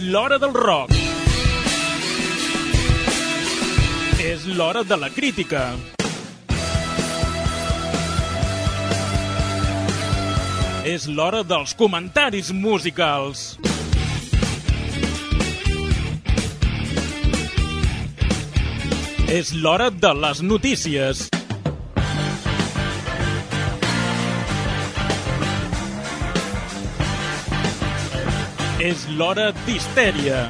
l'hora del rock. És l'hora de la crítica. És l'hora dels comentaris musicals. És l'hora de les notícies. És l'hora d'histèria.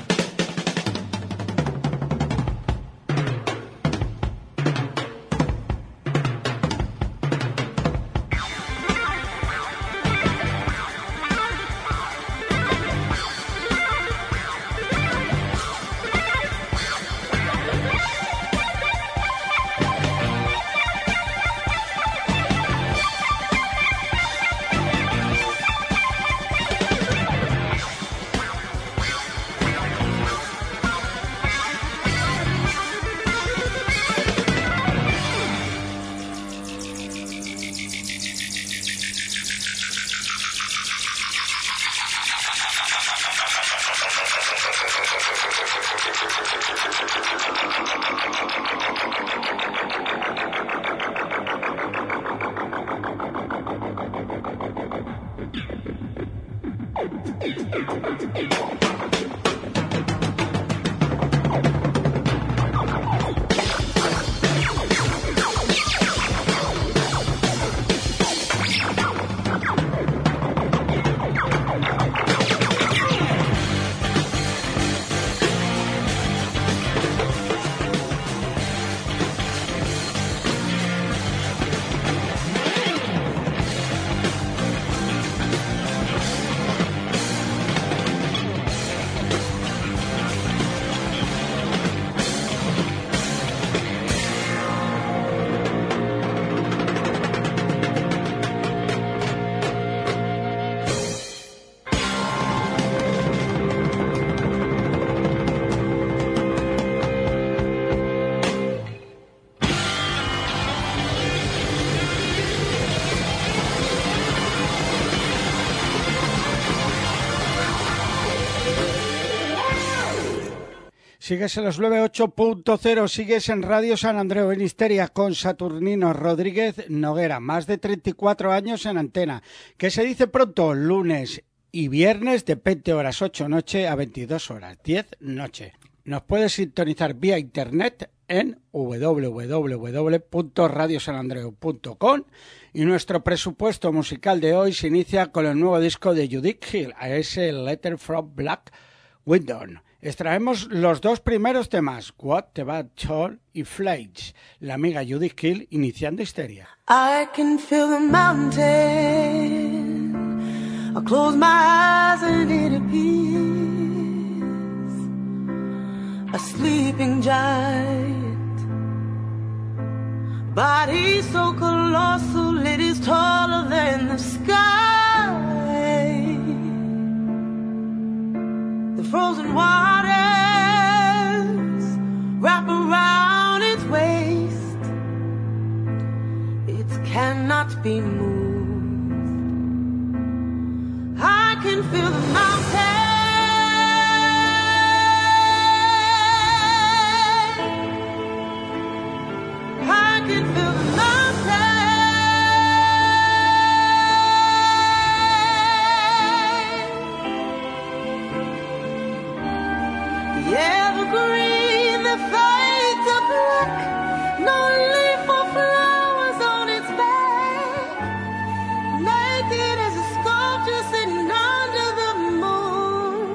Sigues en los 98.0, sigues en Radio San Andreu en Histeria con Saturnino Rodríguez Noguera, más de 34 años en antena, que se dice pronto, lunes y viernes de 20 horas 8 noche a 22 horas 10 noche. Nos puedes sintonizar vía internet en www.radiosanandreu.com y nuestro presupuesto musical de hoy se inicia con el nuevo disco de Judith Hill, a ese Letter from Black Window. Extraemos los dos primeros temas, What the Bad Toll y Flakes, la amiga Judith Hill iniciando Histeria. I can feel the mountain, I close my eyes and it appears, a sleeping giant, body so colossal it is taller than the sky. The frozen waters wrap around its waist. It cannot be moved. I can feel the mountain. I can feel the mountain. Evergreen that fades to black, no leaf or flowers on its back, naked as a sculpture sitting under the moon.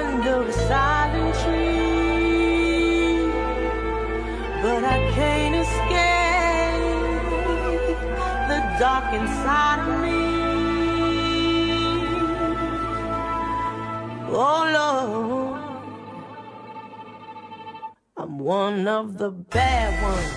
under a silent tree, but I can't escape the dark inside of me. Oh Lord, I'm one of the bad ones.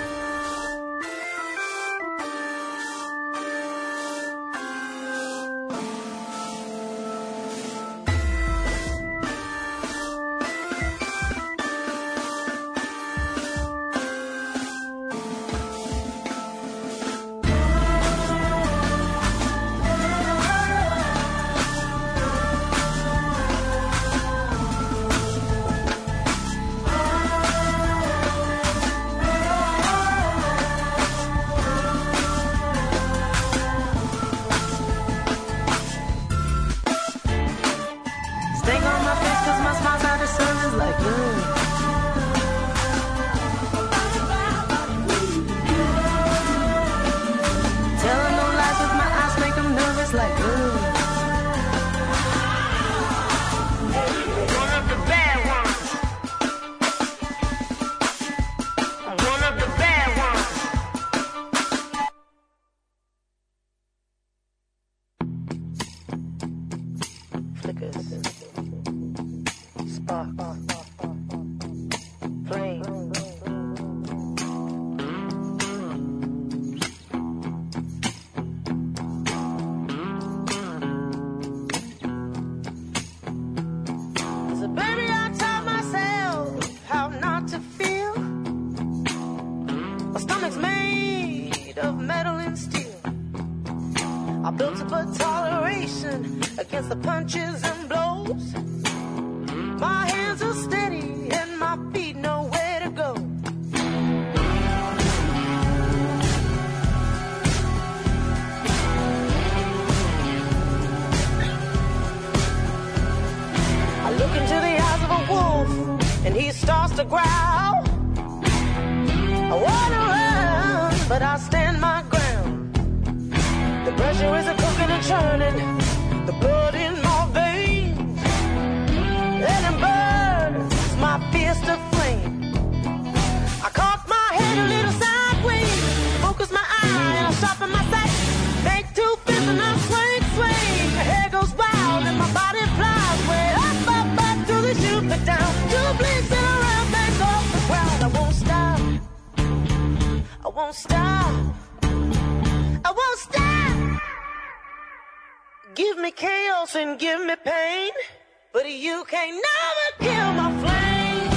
And give me pain, but you can't never kill my flame.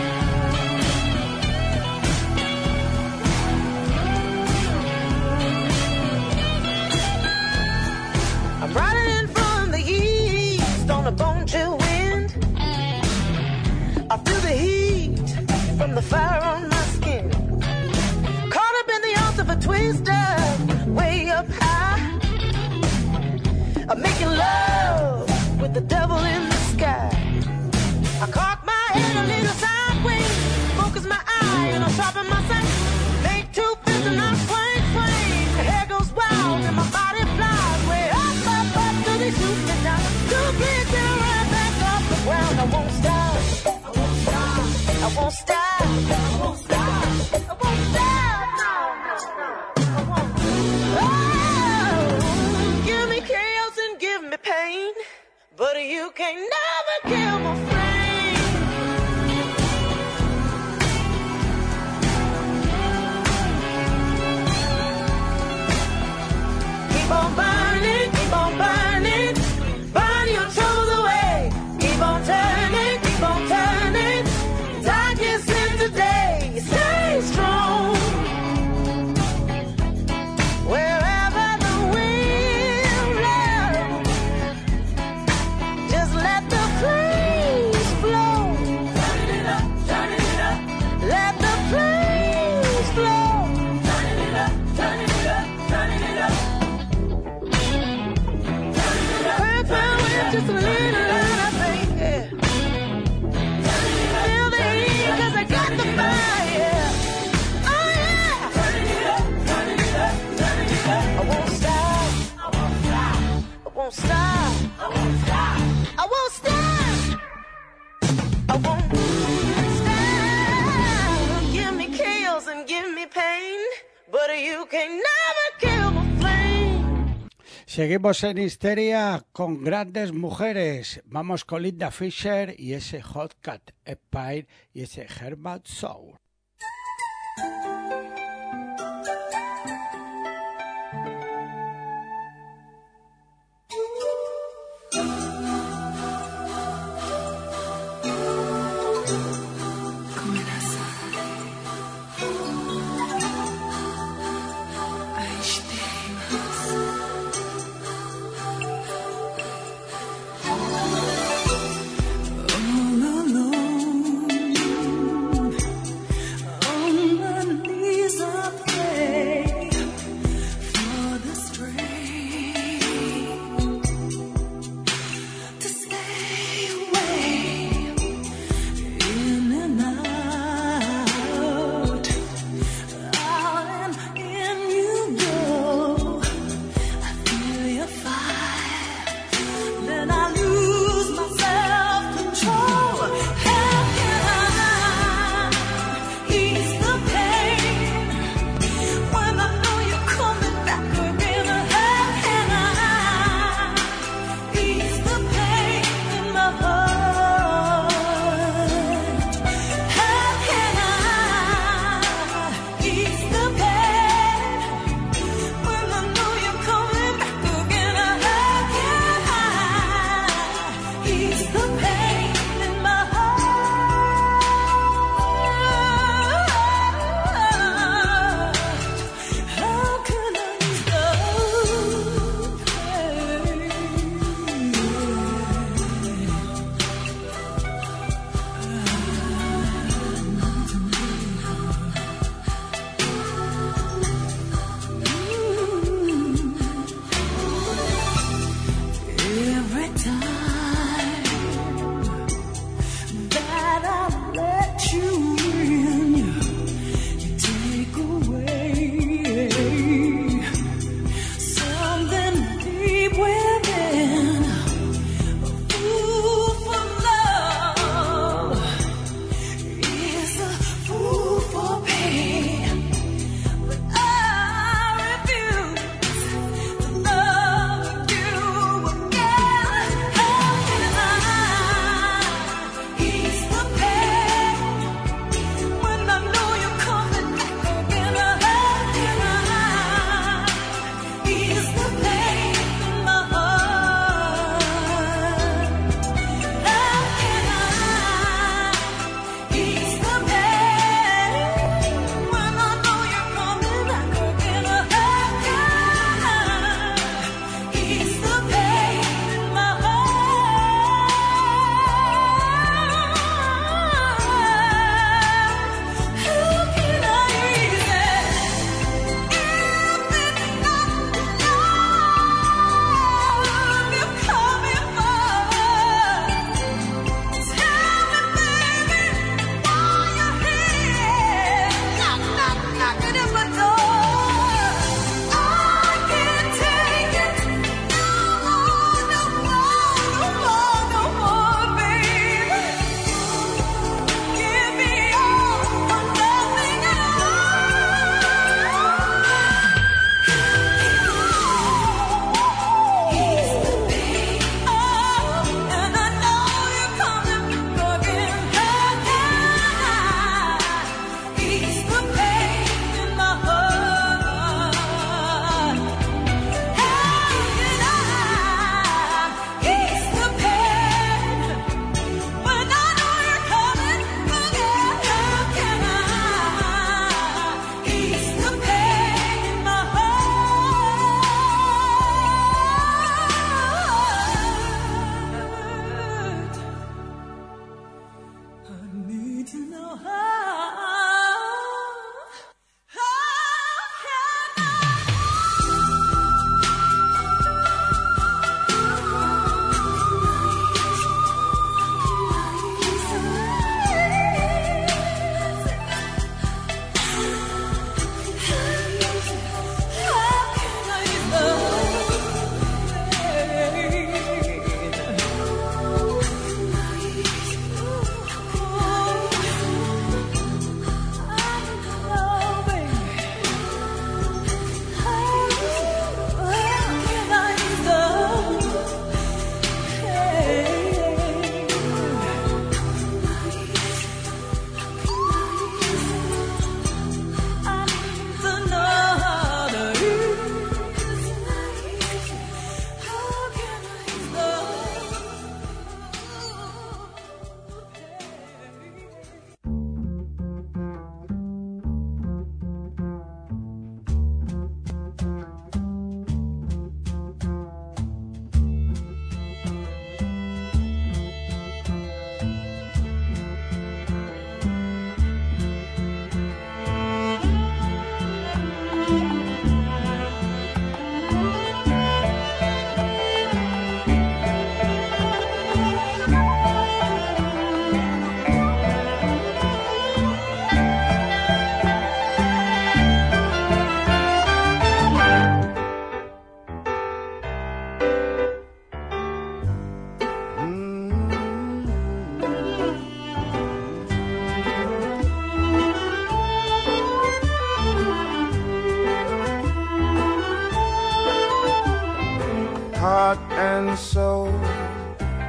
I'm riding in from the east on a bone chill wind. I feel the heat from the fire on my skin. Caught up in the arms of a twister, way up high. I'm making love with the devil in the sky. I cock my head a little sideways, focus my eye and I sharpen my sight. Make two fists and I swing, swing. The hair goes wild and my body flies way up, up, up till they shoot me down. Two big and right back off the ground. I won't stop, I won't stop, I won't stop, I won't stop, I won't stop. No, no, no, I won't. Oh, give me chaos and give me pain, but you can't never kill my flame. Keep on burning, burn your troubles away. Keep on turning, darkness into day. Stay strong. Wherever the wind blows, just let the flames flow. Turn it up, let the flames flow. Turn it up, turn it up, turn it up. Hurt my way just a little and I think, yeah. Feel the heat 'cause I got the fire. Oh yeah. Turn it up, turn it up, turn it up. I won't stop, I won't stop, I won't stop, I won't stop, I won't stop. you can never kill the flame. Seguimos en Histeria con grandes mujeres. Vamos con Linda Fisher y ese Hot Cat Empire y ese Herman Soul. All alone on my knees.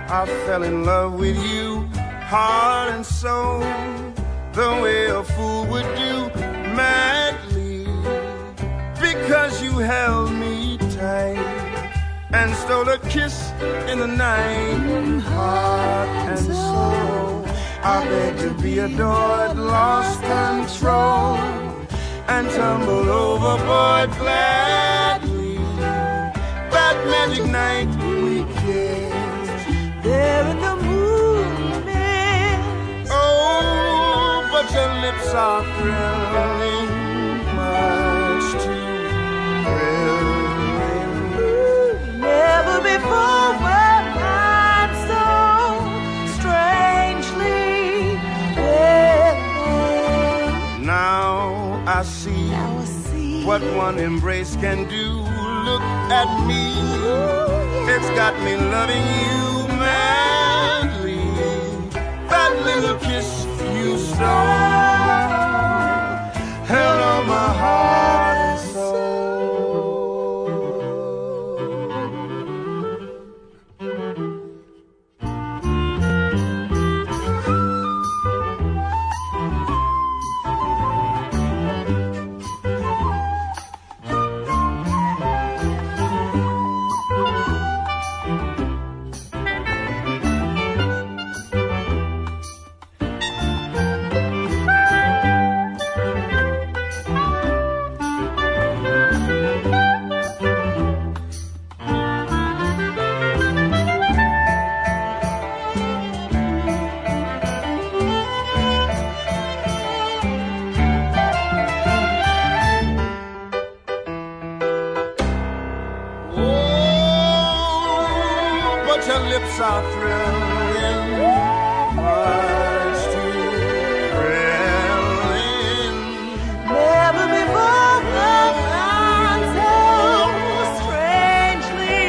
I fell in love with you, heart and soul, the way a fool would do, madly, because you held me tight and stole a kiss in the night, heart and soul. I begged to be adored, lost control, and tumbled overboard gladly. That magic night we kissed there in the moonlit. Oh, but your lips are thrilling, much too thrilling. Never before were I'm so strangely willing. Now I see what one embrace can do. Look at me, it's got me loving you madly. That little kiss you stole held on my heart and soul. Your lips are thrilling, much too thrilling. Never before was I so strangely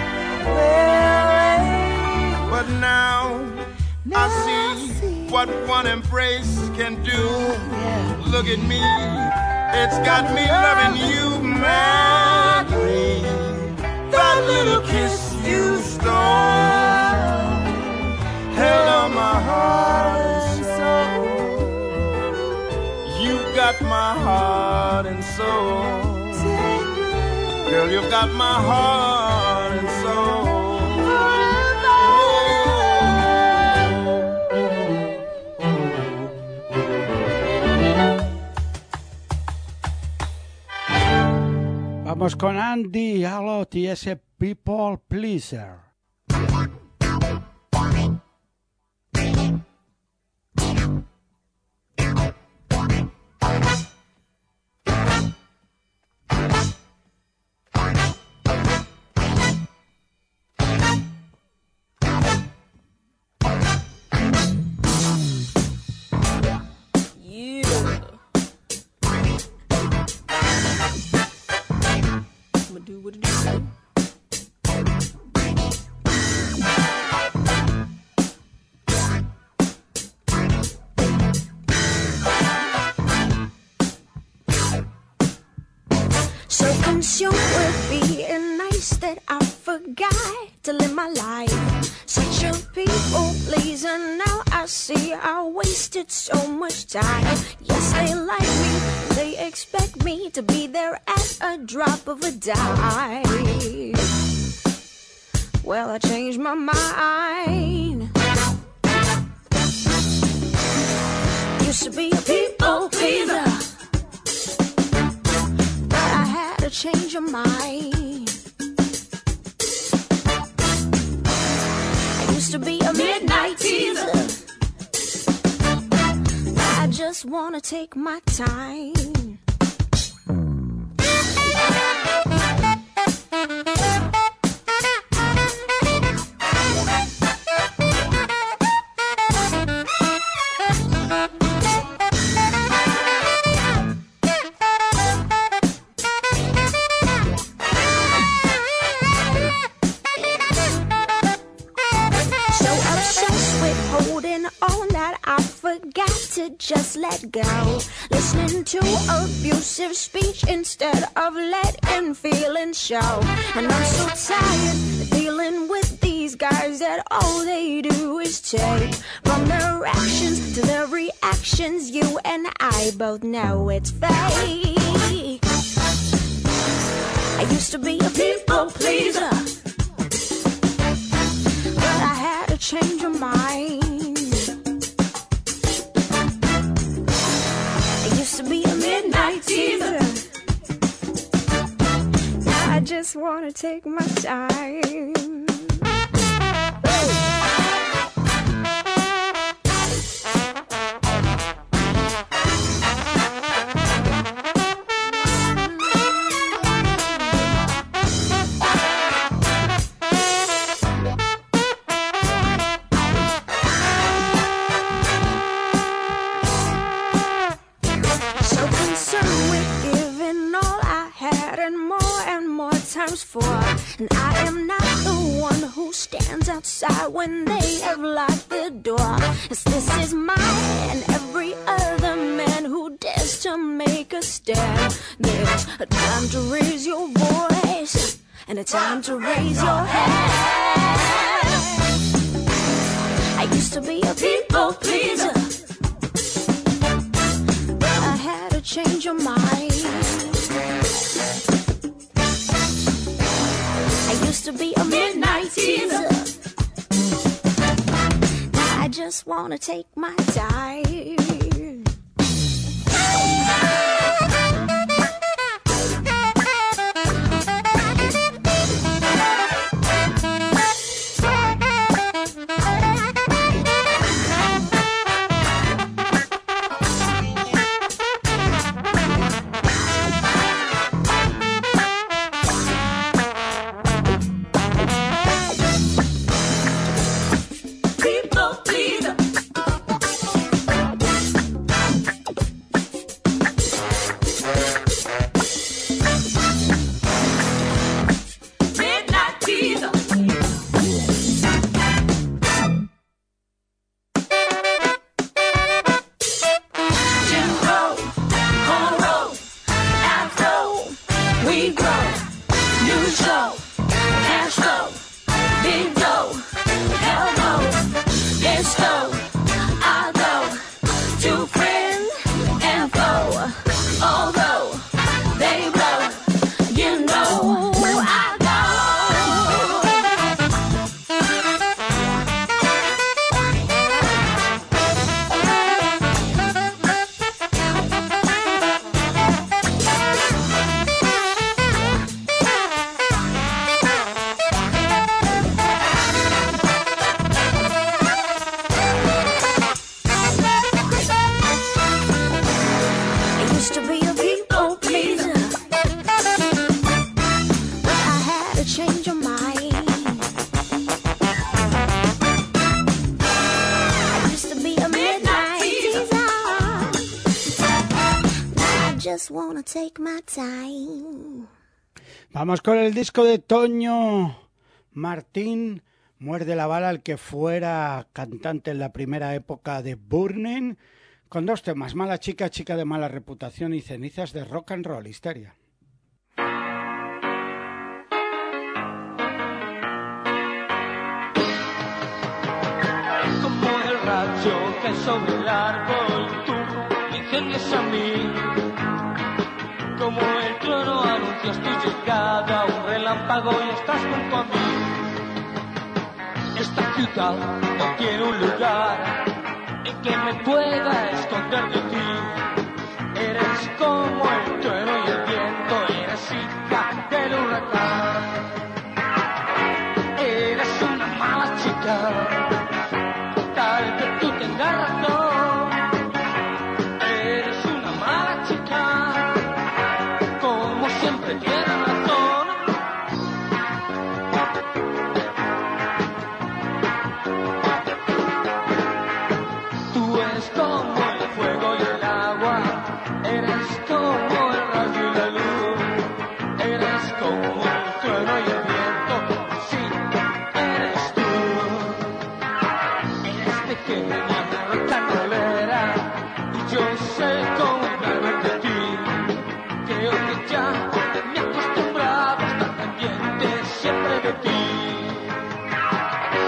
willing. But now I see what one embrace can do. Look at me, it's got me loving you madly. That little kiss you stole held on my heart and soul. You got my heart and soul. Girl, you've got my heart and soul. Vamos con Andy Alot y ese People Pleaser. Do what it do. So consumed with being nice that I forgot to live my life. Such a people pleaser, now I see I wasted so much time. Yes, they like me, they expect me to be there at a drop of a dime. Well, I changed my mind. Used to be a people pleaser, but I had to change your mind. I used to be a midnight teaser, I just wanna take my time. Just let go, listening to abusive speech instead of letting feelings show. And I'm so tired of dealing with these guys that all they do is take. From their actions to their reactions, you and I both know it's fake. I used to be a people pleaser, but I had to change my mind. I used to be a midnight teaser. I just wanna take my time. And I am not the one who stands outside when they have locked the door. As this is mine and every other man who dares to make a stand. There's a time to raise your voice and a time to raise your hand. I used to be a people pleaser, but I had to change your mind. I used to be a midnight teaser. I just wanna take my time. Vamos con el disco de Toño Martín, Muerde la bala, el que fuera cantante en la primera época de Burning, con dos temas, Mala chica, chica de mala reputación y Cenizas de rock and roll, Histeria. Como el rayo que sobre el árbol, tú me incendias a mí. Como el trueno anuncias tu llegada, un relámpago y estás junto a mí. Esta ciudad no tiene un lugar en que me pueda esconder de ti. Eres como el trueno y el viento, eres hija del huracán. Eres una mala chica, tal que tú tengas razón. Eres una mala chica, como siempre tienes razón. Tú eres como el fuego y el agua, eres como el rayo y la luz, eres como el trueno y el viento, sí, eres tú. Eres pequeña, rocanrolera, y yo sé cómo encargar de ti. Creo que ya me he acostumbrado a estar pendiente siempre de ti.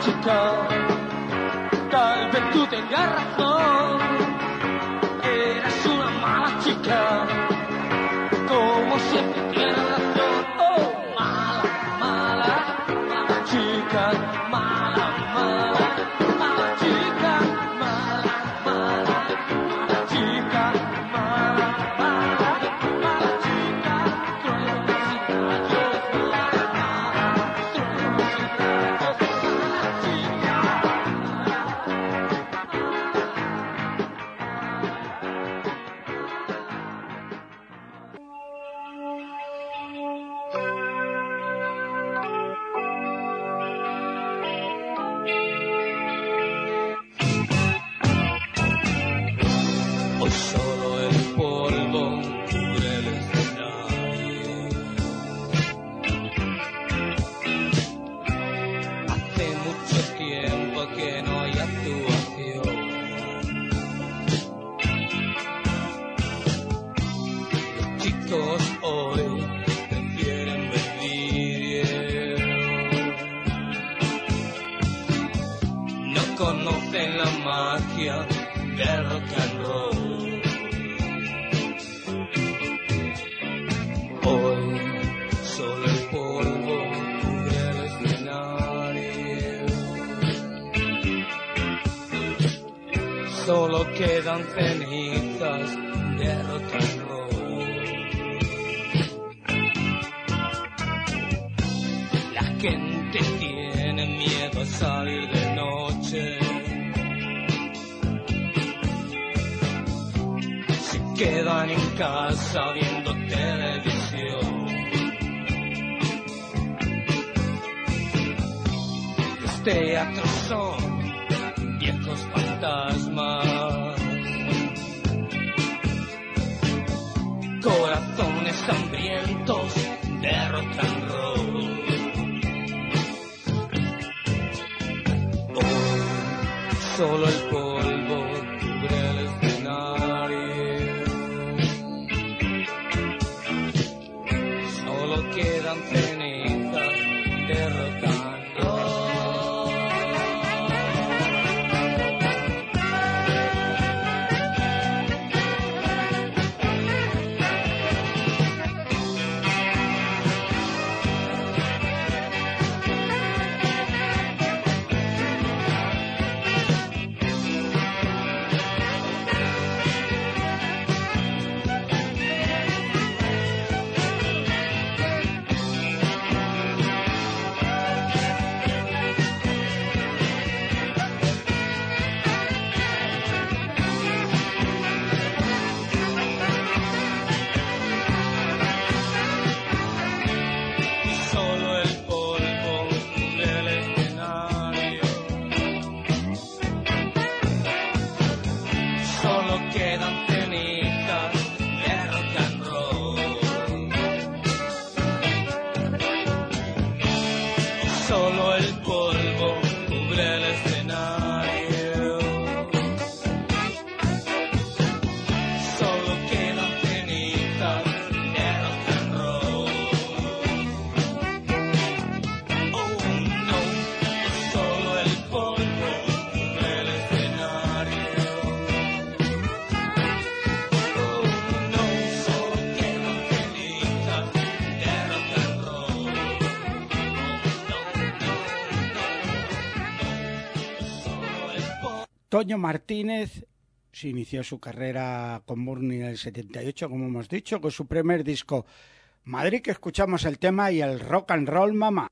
chica, tal vez tú tengas razón. Eres una mala chica, como siempre tienes razón. Oh, mala, mala, mala chica, mala, mala, mala chica, mala, mala, mala chica, mala, mala, mala chica, truenos y rayos, mala, mala, truenos y rayos, mala chica. Hoy solo el polvo cubre el escenario. Hace mucho tiempo que no hay actuación. Los chicos hoy prefieren ver vídeos. No conocen la magia del rock and roll. Hoy solo el polvo cubre el escenario. Solo quedan cenizas de rock and roll. La gente tiene miedo a salir de noche. Quedan en casa viendo televisión. Los teatros son viejos fantasmas, corazones hambrientos de rock and roll. Hoy solo el polvo cubre el escenario. Solo quedan cenizas de rock and roll. Solo el polvo cubre el escenario. Solo quedan cenizas de rock and roll. Solo el polvo cubre el escenario. Solo quedan cenizas de rock and roll. Oh no, solo el polvo cubre el escenario. Oh no, solo quedan cenizas de rock and roll. Solo el polvo. Toño Martínez se inició su carrera con Burning en el 78, como hemos dicho, con su primer disco Madrid, que escuchamos el tema y el rock and roll mamá.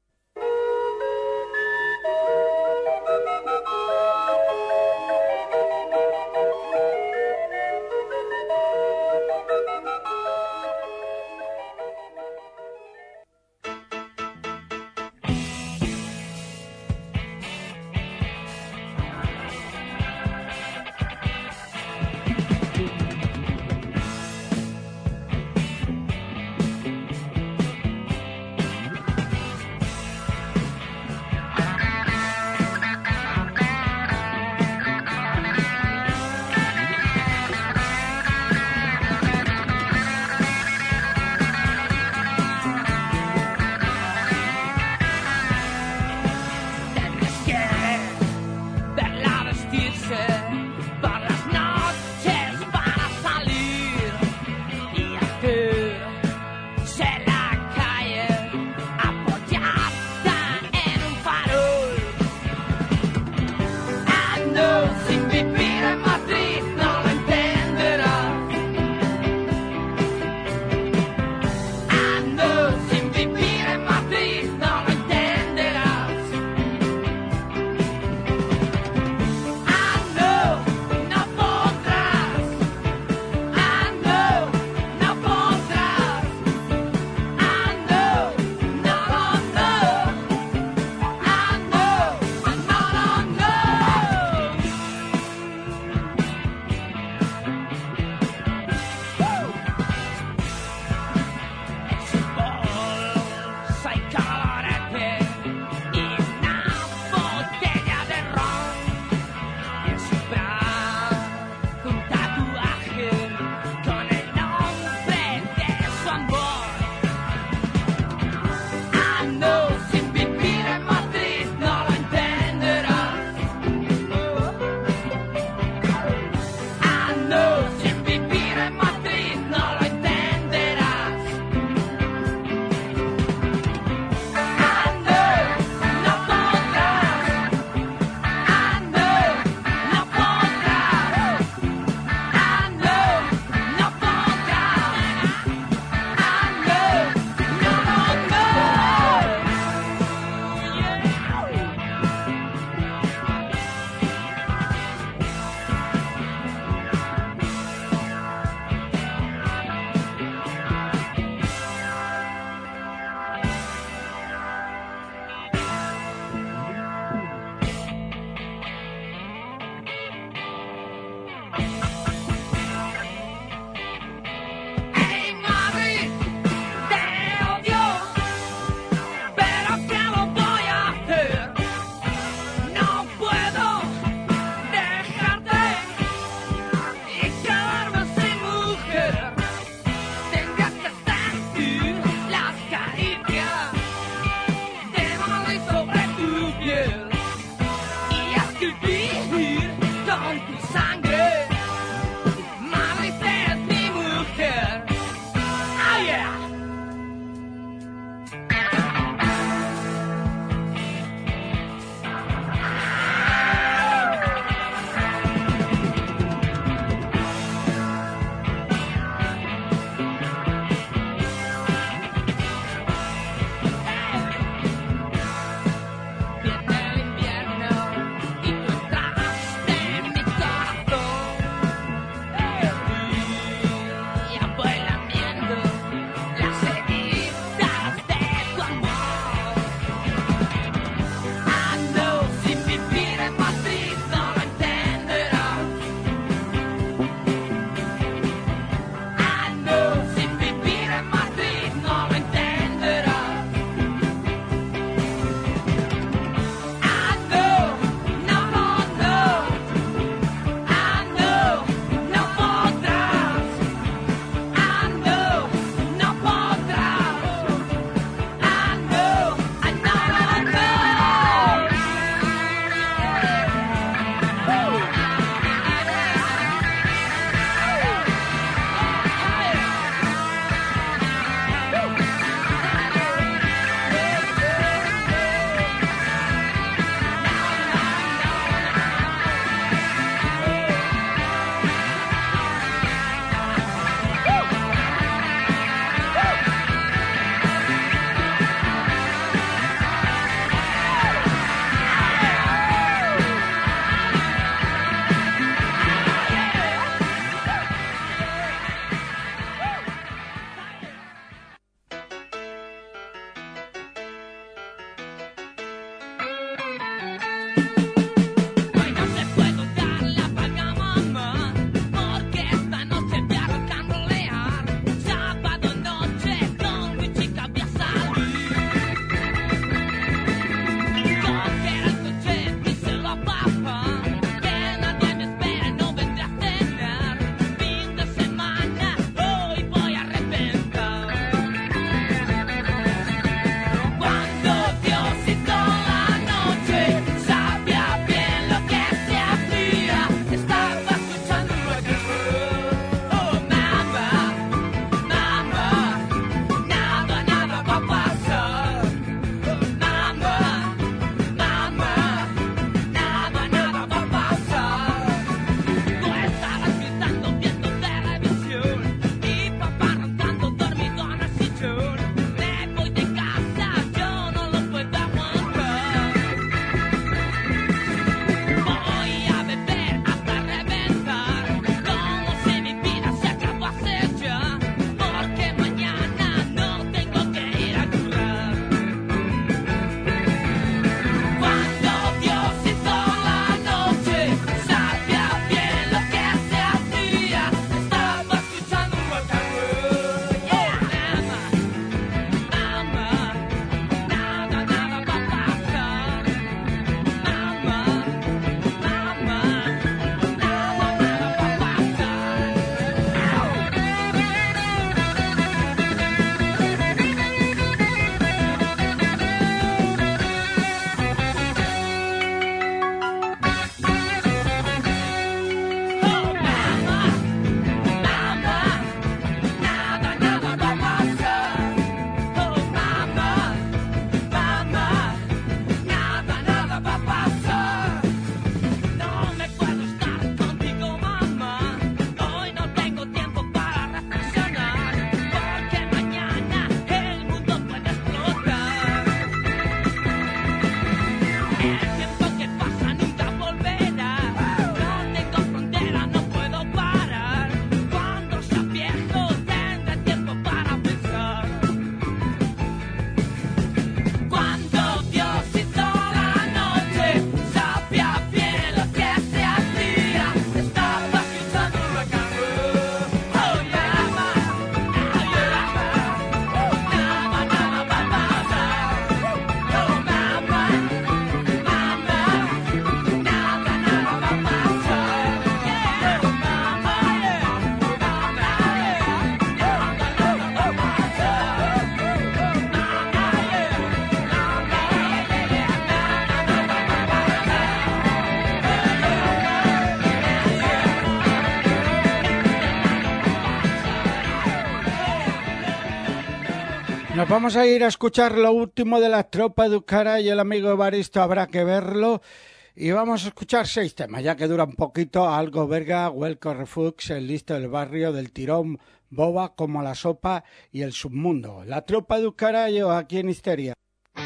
Nos vamos a ir a escuchar lo último de la tropa de Ucara y el amigo Evaristo Habrá que verlo. Y vamos a escuchar 6 temas, ya que dura un poquito. Algo Verga, Huelco Refux, El Listo del Barrio, Del Tirón, Boba, Como la Sopa y El Submundo. La tropa de Ucarayo aquí en Histeria.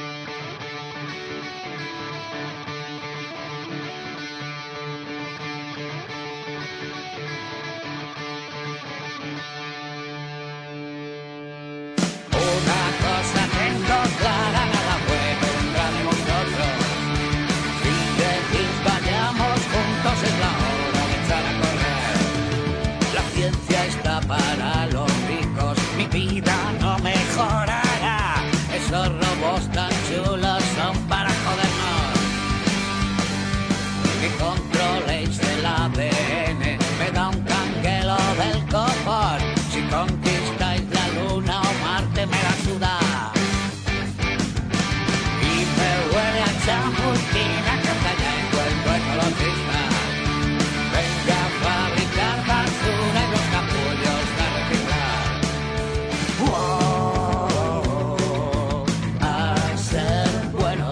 Para los ricos mi vida no mejorará. Esos robos tan chulos son para jodernos. Que controléis el ADN me da un canguelo del copón. Si conquistáis la luna o Marte me la suda. Y me huele a chamuquina que está ya envuelto ecologista. Venga a fabricar basura y los capullos a reciclar. Wow, a ser bueno.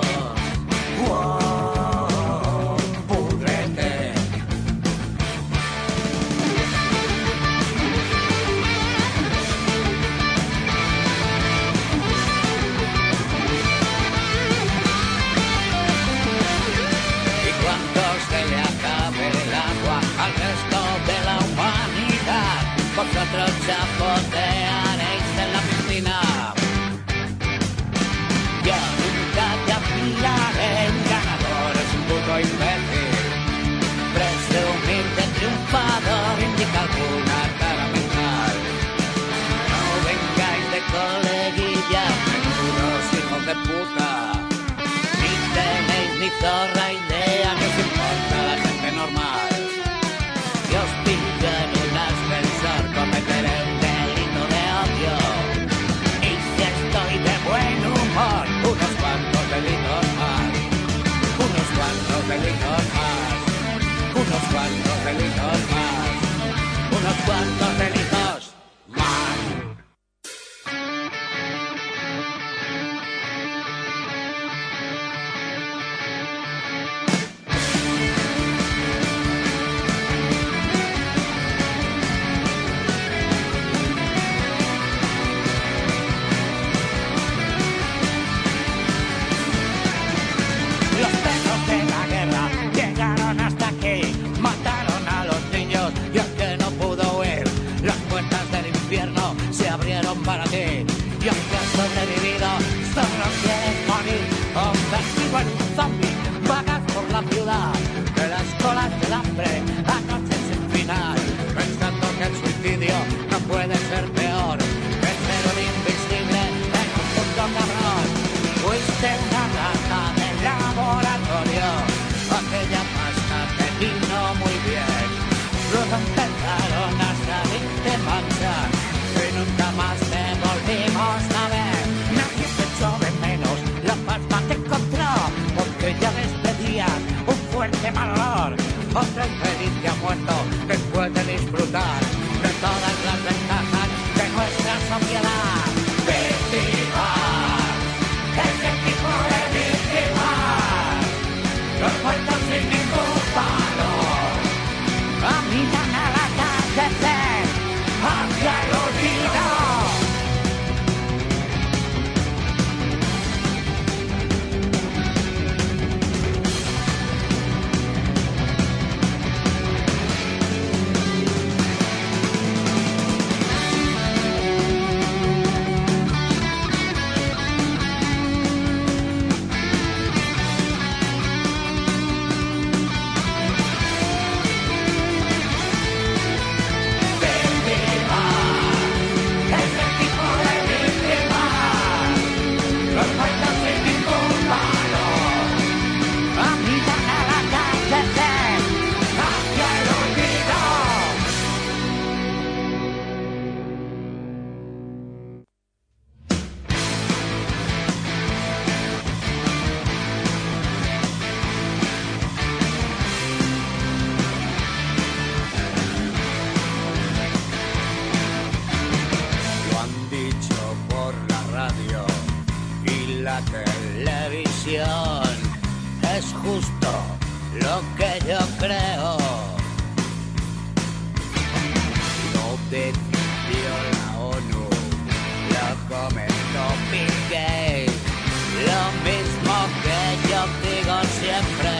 Wow, pudrete. Y cuando se le acabe el agua al resto de la humanidad, vosotros chapotearéis en la piscina. Yo nunca te apilaré, un ganador es un puto imbécil. Presumir de triunfador indica alguna cara mental. No vengáis de coleguillas, menudos hijos de puta. Ni tenéis ni zorra idea que os importa la gente normal. Si os pillo en un ascensor cometeré el delito de odio. Y si estoy de buen humor, unos cuantos delitos más. Unos cuantos delitos más. Unos cuantos delitos más. Unos cuantos delitos más. Los perros de la guerra llegaron hasta aquí, mataron a los niños y el que no pudo huir. Las puertas del infierno se abrieron para ti y aunque has sobrevivido, solo quieres morir. Convertido en un zombie, vagas por la ciudad de las colas del hambre, anoche sin final, pensando que el suicidio no puede ser peor que ser un invisible en un mundo cabrón. Fuiste una rata del laboratorio, aquella pasta te vino muy bien. Luego empezaron a salirte manchas y nunca más te volvimos a ver. Nadie te echó de menos, la pasta te encontró, porque ya despedías un fuerte mal olor. Otro infeliz que ha muerto después de disfrutar de todas las ventajas de nuestra sociedad. Víctimas, ese tipo de víctimas, los muertos sin ningún valor, caminan a la calle hacia el olvido. la televisión. Es justo lo que yo creo. Lo decidió la ONU, lo comentó Piqué, lo mismo que yo digo siempre.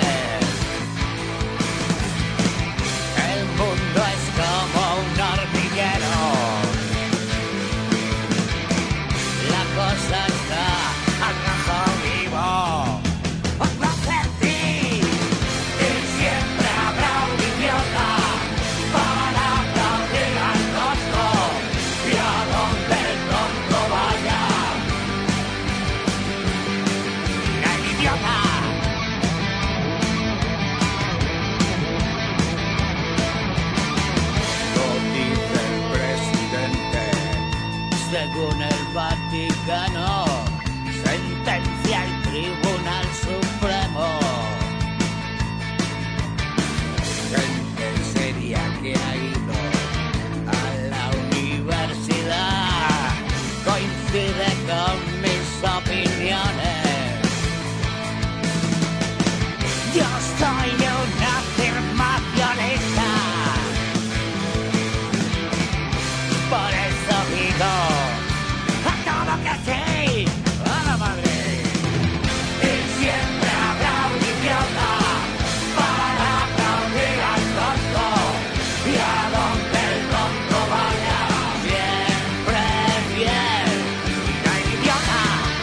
El mundo es como un hormiguero. La cosa está al rojo vivo. Lo sentí. Y siempre habrá un idiota para aplaudir al tonto y a donde el tonto vaya. El idiota. Lo dice el presidente, según el Vaticano, sentencia el Tribunal Supremo. Gente seria que ha ido a la universidad coincide con mis opiniones. Yo soy una afirmacionista. Por eso digo a todo que sí, a la madre. Y siempre habrá un idiota para aplaudir al tonto y a donde el tonto vaya. Siempre bien, no hay idiota.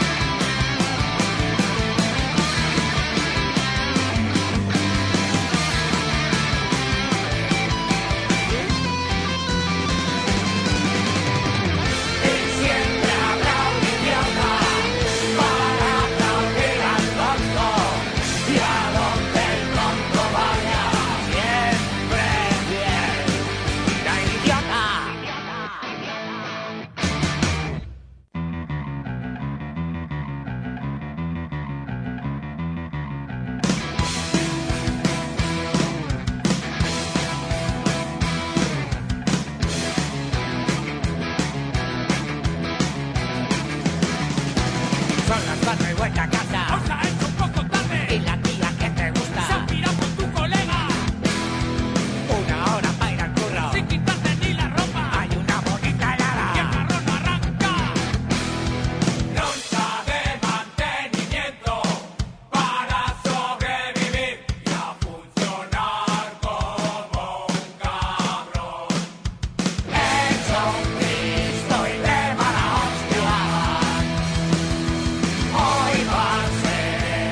Y siempre habrá un idiota para aplaudir al tonto y a donde el tonto vaya. Siempre bien, no hay idiota. Son las 4 y vuelta a casa. Os la he hecho un poco tarde. Y la tía que te gusta. Se ha pirado con tu colega. 1 hora para ir al curro. Sin quitarte ni la ropa. Hay una bonita Y el helada. jarrón no arranca. Loncha de mantenimiento para sobrevivir y a funcionar como un cabrón. Hecho un Cristo y de mala hostia. Hoy va a ser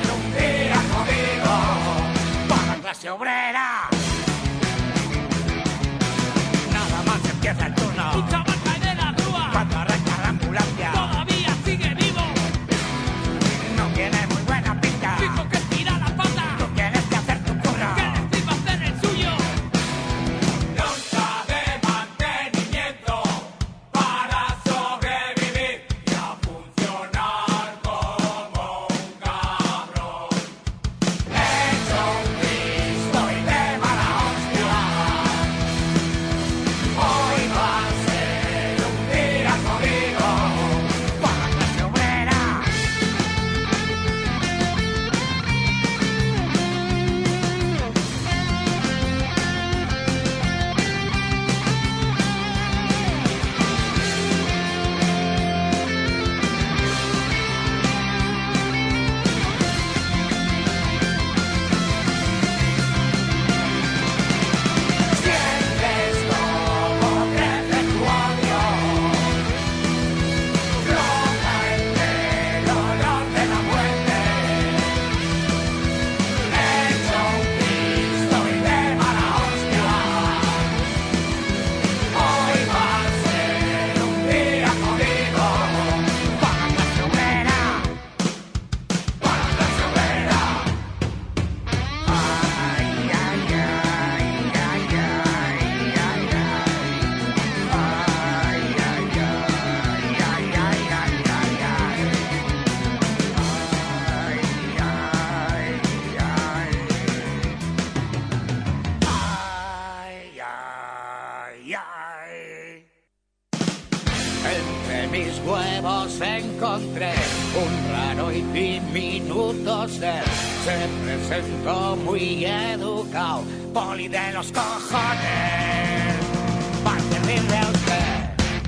Entre mis huevos encontré un raro y diminuto ser. Se presentó muy educado, poli de los cojones, para servirle a usted.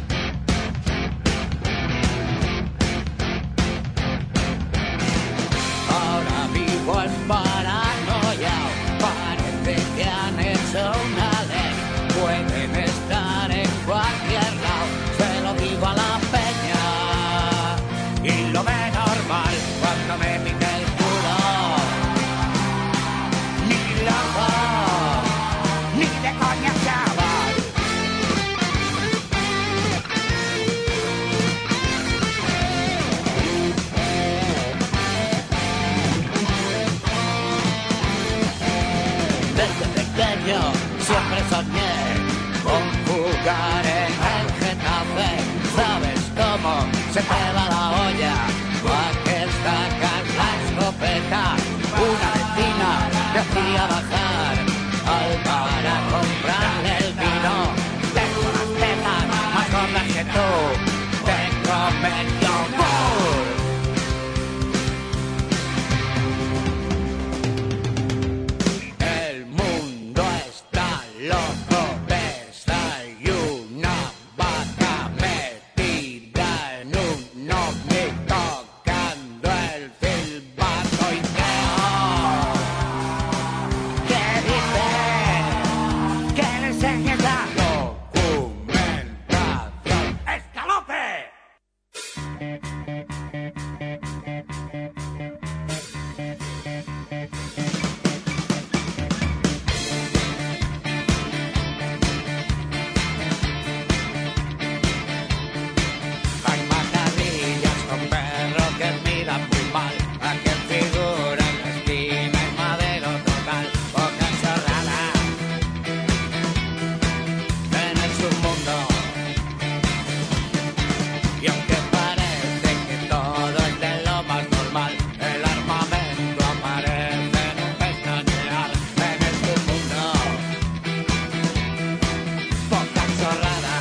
Ahora vivo en paranoia, parece que han hecho una ley. Pueden estar en cualquier lado, se lo digo a la peña. Y lo ve normal cuando me pique el culo. Ni loco, ni de coña, chaval. Desde pequeño siempre soñé con jugar en el Getafe. ¿Sabes cómo se te va la olla? ¿A que sacas la escopeta? Una vecina te hacía bajar al bar a comprarle el vino. Tengo las tetas más gordas que tú, tengo medio yogur. El mundo está loco, hay una vaca metida en un ovni tocando el silbato y ¿qué dice? Que le enseñe la documentación. ¡Escalope! Hay mascarillas con perros que miran muy mal. Aquel figura en la esquina y madero total. Poca chorrada en el submundo. Y aunque parece que todo es de lo más normal, el armamento aparece en un pestañear en el submundo. Poca chorrada.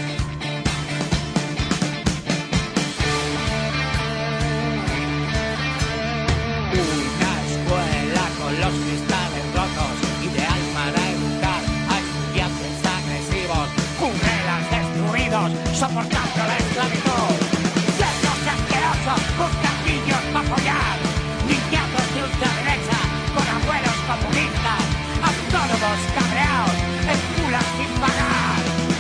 Una escuela con los cristales rotos, ideal para educar a estudiantes agresivos, junglas destruidos, soportando la esclavitud. Cerdos asquerosos buscan niños para follar, niñatos de ultraderecha con abuelos comunistas, autónomos cabreados, escuelas sin pagar.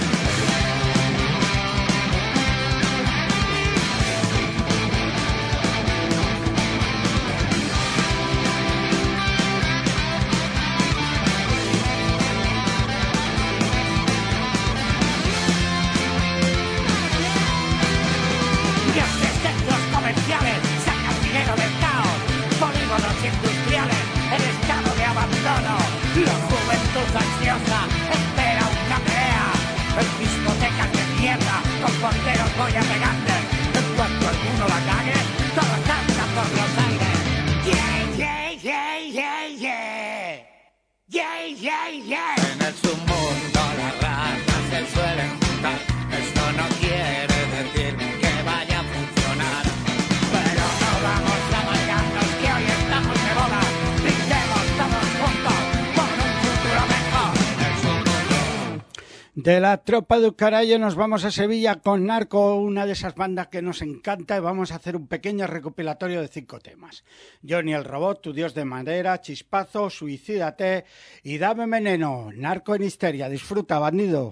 Grandes centros comerciales sacan dinero del caos, polígonos industriales en estado de abandono. La juventud ansiosa espera una pelea en discotecas de mierda con porteros boyas elegantes. En cuanto alguno la cague, todo salta por los aires. Yeah, yeah, yeah, yeah, yeah. Yeah, yeah, yeah. En el submundo las ratas se suelen juntar. Esto no quiere decir que vaya a funcionar, pero no vamos a amargarnos que hoy estamos de boda. Brindemos todos juntos por un futuro mejor. El submundo. De la tropa de Ucarayo nos vamos a Sevilla con Narco, una de esas bandas que nos encanta, y vamos a hacer un pequeño recopilatorio de 5 temas. Johnny el Robot, Tu Dios de Madera, Chispazo, Suicídate y Dame Veneno. Narco en Histeria. Disfruta, bandido.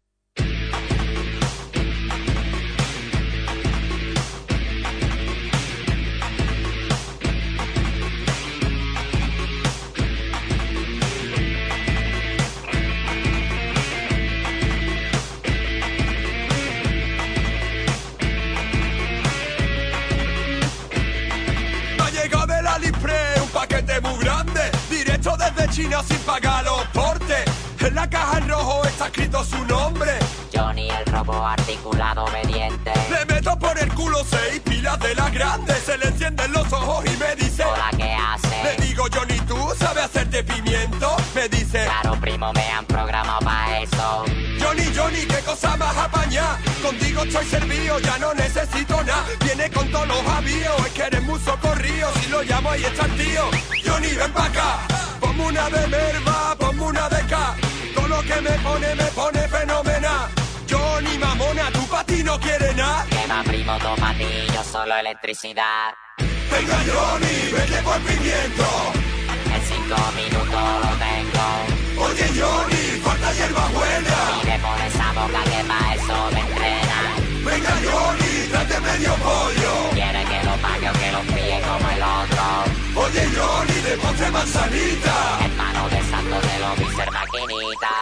Ha llegado del AliExpress un paquete muy grande, directo desde China sin pagar los portes. En la caja en rojo está escrito su nombre. Johnny el Robo articulado obediente. Le meto por el culo 6 pilas de las grandes. Se le encienden los ojos y me dice: Hola, ¿qué haces? Le digo: Johnny, ¿tú sabes hacerte pimiento? Me dice: Claro, primo, me han programado para eso. Johnny, Johnny, qué cosa más apañá. Contigo estoy servido, ya no necesito nada. Viene con todos los avíos, es que eres muy socorrido. Si lo llamo ahí está el tío. Johnny, ven pa' acá. Ponme una de Merva, ponme una de K. Todo lo que me pone fenomenal. Johnny, mamona, tú pa' ti no quieres nada. Que va primo, toma ti, yo solo electricidad. Venga Johnny, vete por pimiento. En 5 minutos lo tengo. Oye Johnny, falta hierba buena. Y me pones a boca que pa' eso me entrena. Venga Johnny, trate medio pollo. Quiere que lo pague o que lo fríe como el otro. Oye Johnny, de postre manzanita. Hermano de santo de los Mixer Maquinita.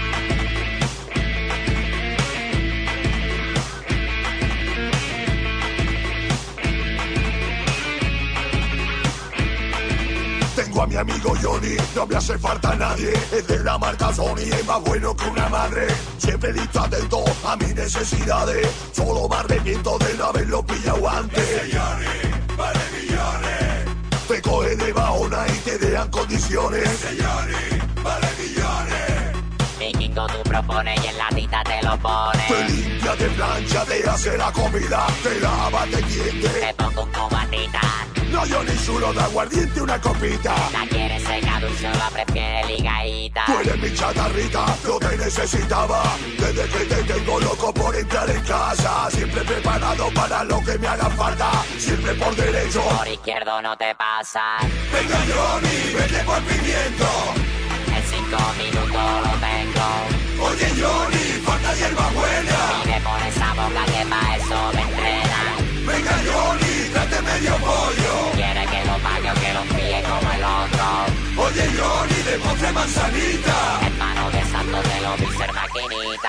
Tengo a mi amigo Johnny, no me hace falta nadie. Es de la marca Sony, es más bueno que una madre. Siempre listo atento a mis necesidades. Solo me arrepiento de no haberlo pillado antes. Ese Johnny vale millones. Te coge de baona y te dejan condiciones. Ese Johnny vale millones. Vikingo tú propones y en la tita te lo pones. Te limpia, te plancha, te hace la comida. Te lava, te tiende. Te pongo un cubatita. No, Johnny, chulo de aguardiente una copita. La quieres seca, dulce o la prefiere ligadita. Tú eres mi chatarrita, yo te necesitaba. Desde que te tengo loco por entrar en casa. Siempre preparado para lo que me haga falta. Siempre por derecho. Por izquierdo no te pasa. Venga Johnny, vete por pimiento. En 5 minutos lo tengo. Oye Johnny, falta hierba buena. Y me pones a boca que pa' eso me entrena. Venga Johnny, trate medio pollo. Quiere que lo pague o que lo fríe como el otro. Oye Johnny, de postre manzanita. Hermano de santo de los Mixer Maquinita.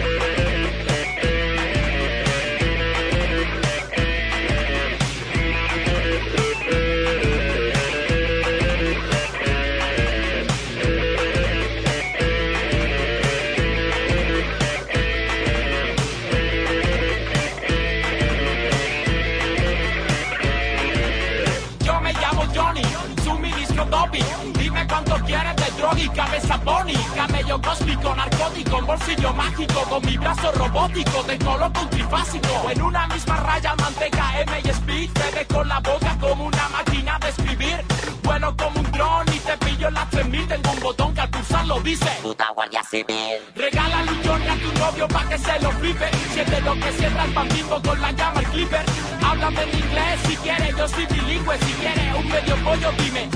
Dime cuánto quieres de droga y cabeza pony. Camello cósmico, narcótico, bolsillo mágico. Con mi brazo robótico, te coloco un trifásico. En una misma raya, manteca, M y speed. Te ves con la boca como una máquina de escribir. Vuelo como un dron y te pillo en las 3000. Tengo un botón que al pulsarlo dice: puta guardia civil. Regala un Johnny a tu novio pa' que se lo flipe. Siente lo que sienta el bambino con la llama el clipper. Háblame en inglés si quieres, yo soy bilingüe. Si quieres un medio pollo, dime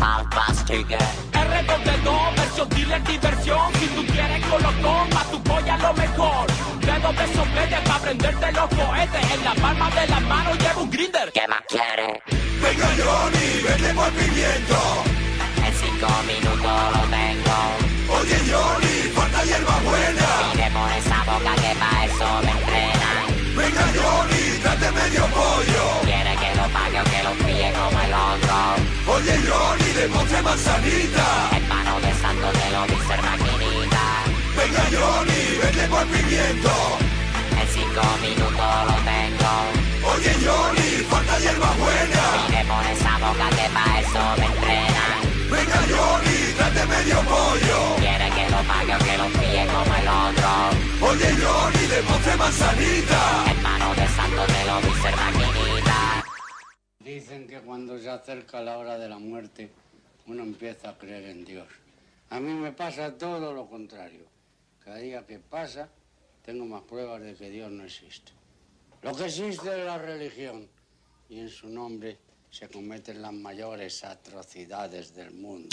R2D2, versión dealer, diversión. Si tú quieres colocón, pa' tu polla lo mejor. Dedos de soplete pa' prenderte los cohetes. En la palma de las manos llevo un grinder. ¿Qué más quieres? Venga Johnny, vete por pimiento. En 5 minutos lo tengo. Oye Johnny, falta hierba buena. Y me pones a boca que pa' eso me entrena. Venga Johnny, trate medio pollo. Quiere que lo pague o que lo fríe como el otro. Oye Johnny, de postre manzanita. Hermano de santo de los Mixer Maquinita. Venga Johnny, vete por pimiento. En 5 minutos lo tengo. Oye Johnny, falta hierba buena. Y me pones a boca que pa' eso me entrena. Venga Johnny, trate medio pollo. Quiere que lo pague o que lo fríe como el otro. Oye Johnny, de postre manzanita. Hermano de santo de los Mixer Maquinita. Dicen que cuando se acerca la hora de la muerte, uno empieza a creer en Dios. A mí me pasa todo lo contrario. Cada día que pasa, tengo más pruebas de que Dios no existe. Lo que existe es la religión, y en su nombre se cometen las mayores atrocidades del mundo.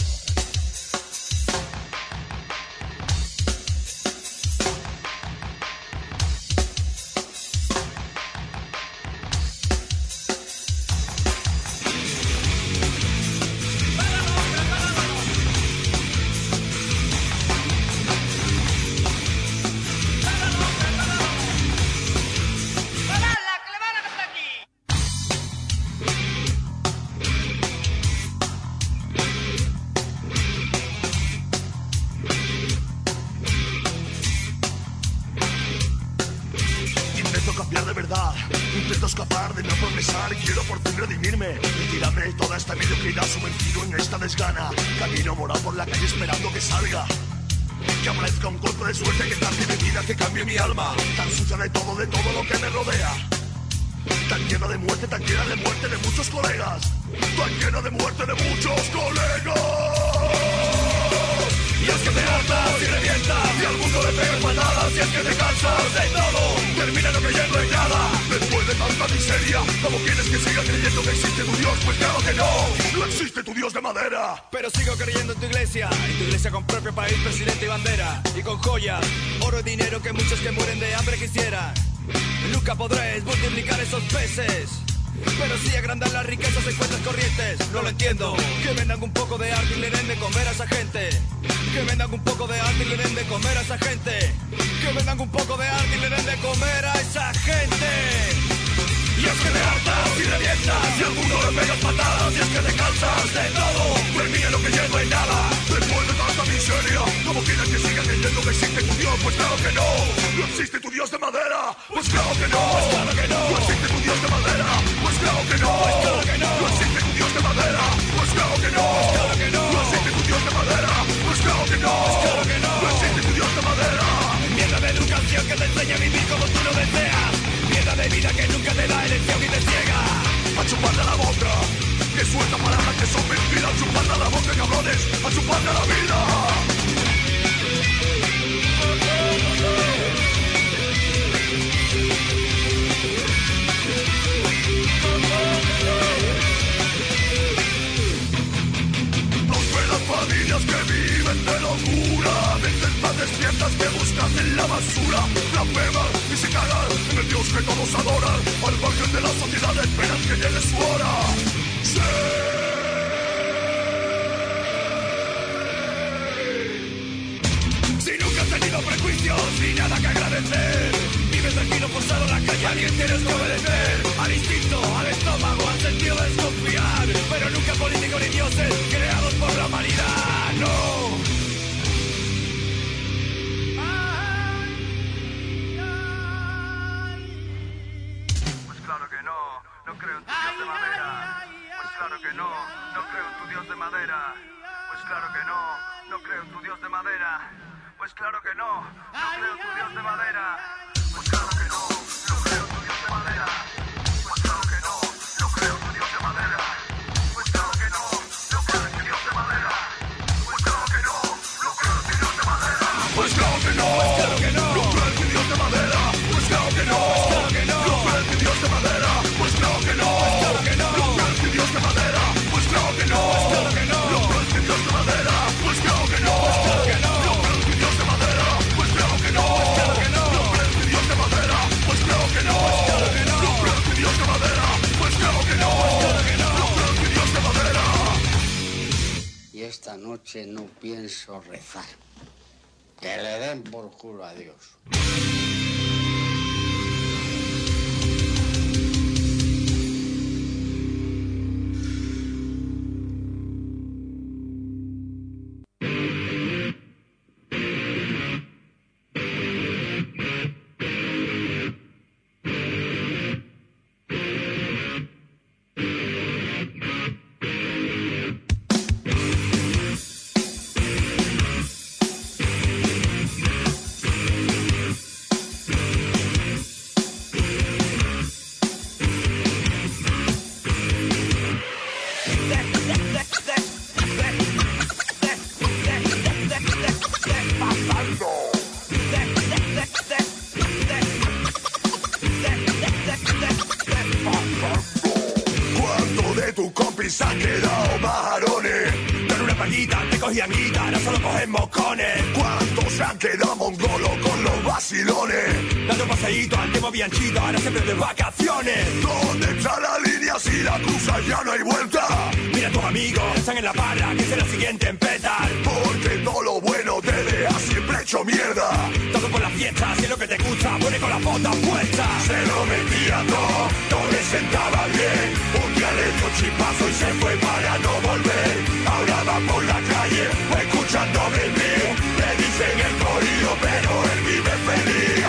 Intento escapar de no progresar, quiero por fin redimirme y tirarme de toda esta mediocridad sumergido en esta desgana. Camino morado por la calle esperando que salga. Que amanezca un golpe de suerte, que cambie mi vida, que cambie mi alma. Tan sucia de todo lo que me rodea. Tan llena de muerte de muchos colegas. Tan llena de muerte de muchos colegas. Y es que te hartas y revientas, y al mundo le pegas patadas, y es que te cansas de todo, termina no creyendo en nada. Después de tanta miseria, ¿cómo quieres que siga creyendo que existe tu Dios? Pues claro que no, no existe tu Dios de madera. Pero sigo creyendo en tu iglesia con propio país, presidente y bandera, y con joyas, oro y dinero que muchos que mueren de hambre quisieran. Nunca podréis multiplicar esos peces, pero sí agrandar las riquezas en cuentas corrientes. No lo entiendo. Que vendan un poco de arte y le den de comer a esa gente. Que vendan un poco de arte y le den de comer a esa gente. Que vendan un poco de arte y le den de comer a esa gente. Y es que te hartas y revientas, y al mundo le pegas patadas, y es que te cansas de todo, termina no creyendo en nada. Después de tanta miseria, ¿cómo quieres que siga creyendo que existe tu Dios? Pues claro que no, no existe tu Dios de madera. Pues claro que no, pues claro que no, no existe tu Dios de madera. Pues claro que no, pues claro que no, no existe tu Dios de madera. Pues claro que no, pues claro que no, no existe tu Dios de madera. Pues claro que no, pues claro que no, no existe tu Dios de madera. Mierda de educación que te enseña a vivir como tú lo deseas. Mierda de vida que nunca te da elección y te ciega. A chuparle la boca, que suelta palabras que son mentiras. A chuparle la boca, cabrones, a chuparle la vida. Familias que viven de locura, mentes más despiertas que buscan en la basura, blasfeman y se cagan en el Dios que todos adoran, al margen de la sociedad esperan que llegue su hora. ¡Sí! Si nunca has tenido prejuicios ni nada que agradecer, vives tranquilo forzado en la calle, alguien tienes que obedecer. Al instinto, al estómago, al sentido de desconfiar, pero nunca políticos ni dioses creados por la humanidad, no. Pues claro que no, no creo en tu Dios de madera. Pues claro que no, no creo en tu Dios de madera. Pues claro que no, no creo en tu Dios de madera. Pues claro que no, no creo en tu Dios de madera. Pues claro que no, no creo en tu Dios de madera. Pues claro que no, no creo en tu Dios de madera. Pues claro que no, no creo en tu Dios de madera. Pues claro que no, no creo en tu Dios de madera. Pues claro que no, no creo en tu Dios de madera. Pues claro que no, no creo en tu Dios de madera. Pues claro que no, no creo en tu Dios de madera. Pues claro que no, no creo en tu Dios de madera. Pues claro que no, no creo en tu Dios de madera. Pues claro que no, no creo en tu Dios de madera. Pues claro que no, no creo en tu Dios de madera. Pues claro que no, no creo en tu Dios de madera. Y esta noche no pienso rezar. Que le den por culo a Dios. Se han quedado majarones. Con una paguita te cogían guita, ahora solo cogen moscones. ¿Cuántos se han quedado mongolos con los vacilones? Dando paseíto al tiempo bianchito, ahora siempre de vacaciones. ¿Dónde está la línea si la cruzas ya no hay vuelta? Mira a tus amigos, están en la parra, que es la siguiente en petar. Porque todo lo bueno te deja siempre hecho mierda. Todo por las fiestas, si es lo que te gusta, pone con la bota puesta. Se lo metía todo, no le sentaba bien. Un día le dio chipazo y se fue para no volver. Ahora va por la calle, escuchando vivir. Le dicen el corrido, pero él vive feliz.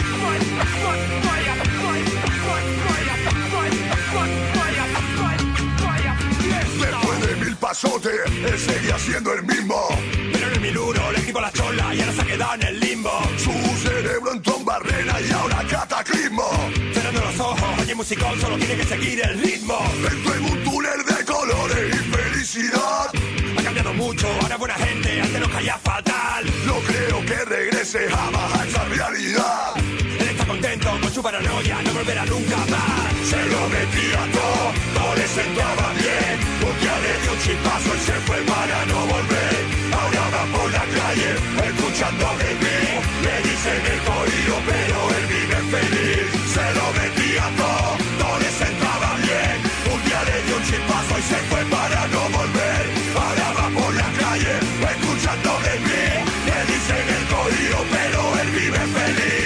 Después de 1000 pasotes, él seguía siendo el mismo. Pero en el miluro le escribo la chola y ahora se ha quedado quedado en el limbo. Su cerebro entró en barrena y ahora cataclismo. Cerrando los ojos, oye musicón, solo tiene que seguir el ritmo. Dentro en un túnel de colores y felicidad. Ha cambiado mucho, ahora buena gente, antes nos caía fatal. No creo que regrese jamás a esa realidad. Él está contento con su paranoia, no volverá nunca más. Se lo metía todo, no le sentaba bien. Un día le dio un chispazo y se fue para no volver. Ahora va por la calle, escuchando de mí. Le dicen el corillo, pero él vive feliz. Se lo metía todo, no le sentaba bien. Un día le dio un chispazo y se fue para no volver. Ahora va por la calle, escuchando de mí. Le dicen el corillo, pero él vive feliz.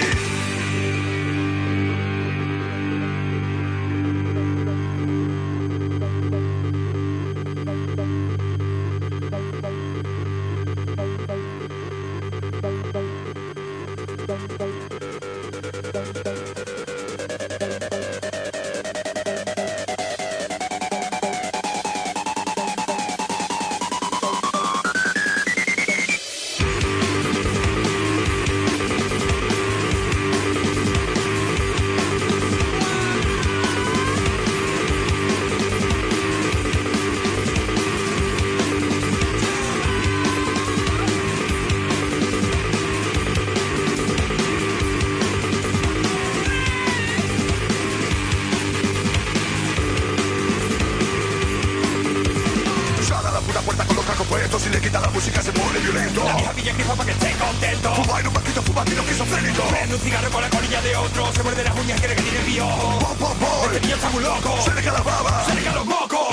Si le quita la música se pone violento. La vieja pilla grifa para que esté contento. Fuma en un banquito fumatido esquizofrénico. Prende un cigarro con la colilla de otro. Se muerde las uñas y cree que tiene el piojo. Este niño está muy loco. Se le cae la baba. Se le caen los mocos.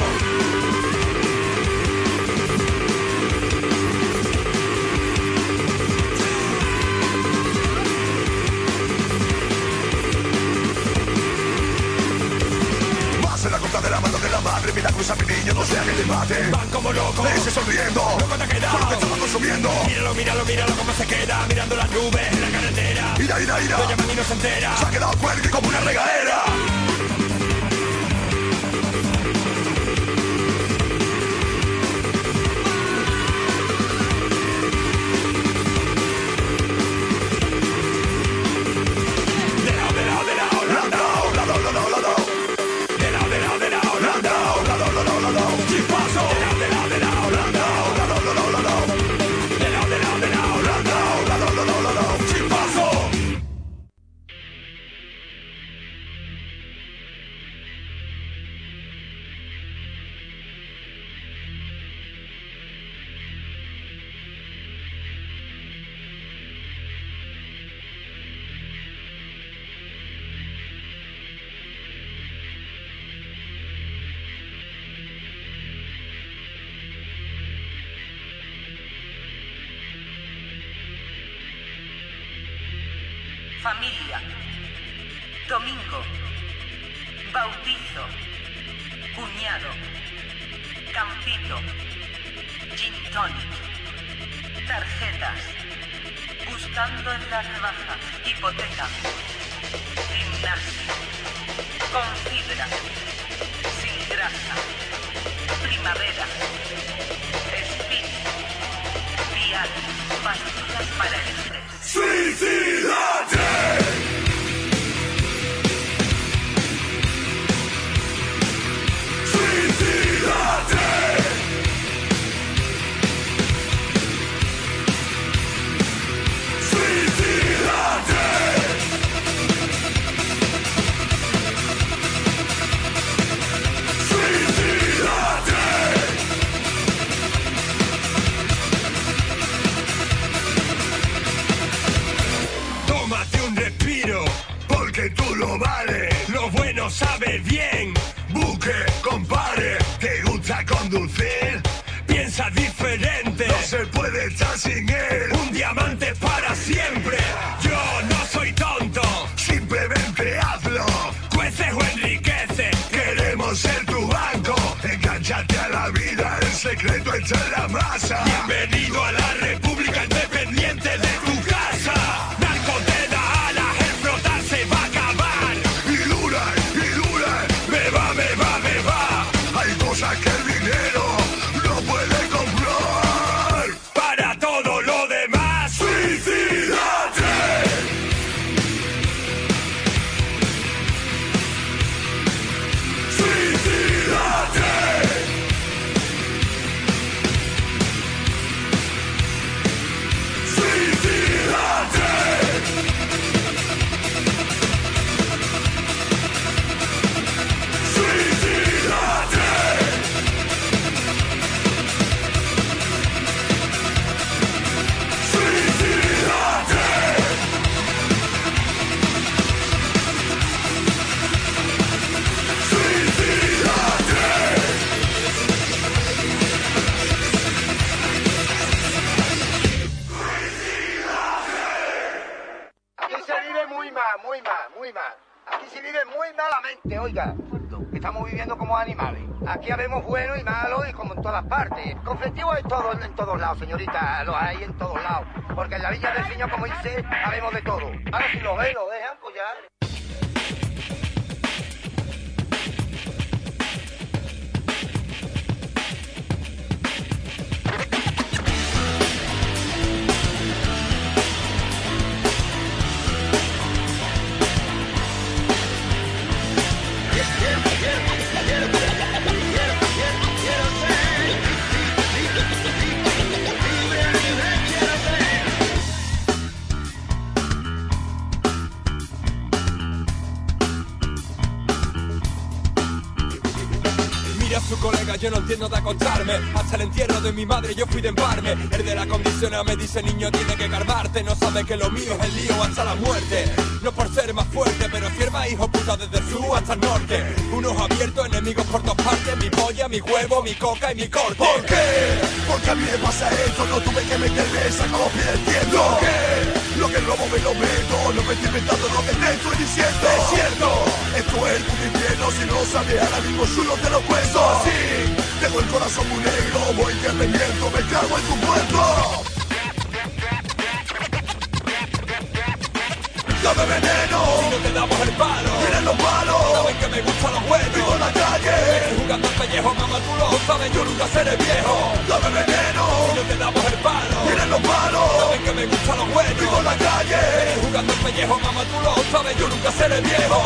Más en la compra de la mano de la madre. Mira, cruza mi niño, no sea que te mate. Van como locos. Le dice sonriendo. Loco te ha quedado. Con lo que estaba consumiendo. Míralo, míralo, míralo cómo se queda. Mirando las nubes en la carretera. Ira, ira, ira. Lo llaman y no se entera. Se ha quedado cuerdo como una regadera. Familia, domingo, bautizo, cuñado, campito, gin tonic, tarjetas, buscando en la rebaja, hipoteca, gimnasio, con fibra, sin grasa, primavera, espíritu, vial, pastillas para el estrés. ¡Suicídate! Tú lo vales, lo bueno sabe bien. Buque, compare, ¿te gusta conducir? Piensa diferente. No se puede estar sin él. Un diamante para siempre. Yo no soy tonto. Simplemente hazlo. Cueces o enriquece. Queremos ser tu banco. Engancharte a la vida. El secreto está en la masa. Bienvenido a la República Independiente de tu casa. Narco te da alas. El frotar se va a acabar. Y dura, me va. Hay cosas que el dinero no puede comprar. Para todo lo demás, suicidio. mundo. Estamos viviendo como animales. Aquí habemos bueno y malo y como en todas partes. Conflictivos en todos lados, señorita. Los hay en todos lados. Porque en la Villa del Señor, como dice, habemos de todo. Ahora si lo ven, lo dejan, pues ya... Su colega, yo no entiendo de acostarme. Hasta el entierro de mi madre yo fui de embarme. El de la condiciona me dice niño tiene que calmarte. No sabe que lo mío es el lío hasta la muerte. No por ser más fuerte, pero sierva hijo puta desde el sur hasta el norte. Unos abiertos, enemigos por todas partes. Mi polla, mi huevo, mi coca y mi corte. ¿Por qué? Porque a mí me pasa esto. No tuve que meterme, saco los pies del tiento. ¿Por qué? Lo que robo me lo meto. No me estoy inventando lo que te estoy diciendo. Es cierto, esto es el puto infierno. Si no lo sabes ahora mismo yo no te lo cuento. Así, tengo el corazón muy negro. Voy que reviento, me cago en tu muerto. Dame veneno, si no te damos el palo. Miren los malos, saben que me gustan los buenos. Vivo en la calle, jugando al pellejo, mamá tú lo sabes, yo nunca seré viejo. Dame veneno, si no te damos el palo. Miren los malos, saben que me gustan los buenos. Vivo en la calle, jugando al pellejo, mamá tú lo sabes, yo nunca seré viejo.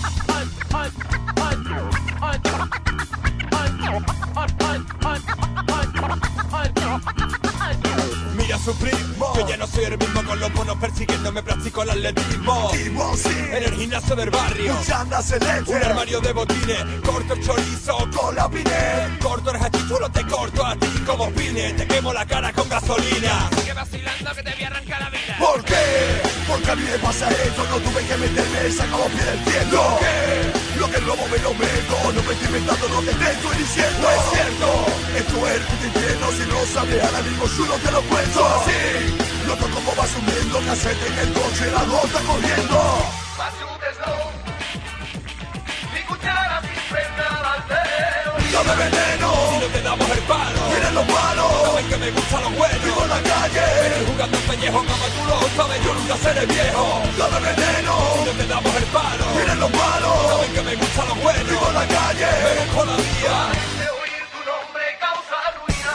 Mira su primo, yo ya no soy el mismo con los bonos persiguiéndome, practico el atletismo. En el gimnasio del barrio, un armario de botines, corto el chorizo con la pine. Corto el hachichulo, te corto a ti como pine, te quemo la cara con gasolina. Sigue vacilando que te voy a arrancar la vida. ¿Por qué? Porque a mí me pasa esto, no tuve que meterme, saco los pies del cielo. ¿Por qué? Lo que robo me lo meto, no me estoy inventando lo que te estoy diciendo. Es cierto, esto es el puto infierno, si no lo sabes ahora mismo yo no te lo cuento. Así, noto cómo va subiendo, casete en el coche, la gota corriendo. Va subiendo, mi cuchara sin frenar al dedo. Dame veneno, si no te damos el palo. Miren los malos, saben que me gustan los buenos. Vivo en la calle, jugando al pellejo, mamá tú lo sabes, yo nunca seré viejo. Dame veneno, si no te damos el palo. Miren los malos, saben que me gustan los buenos. Vivo en la calle, me busco la vía. De oír tu nombre causa ruina,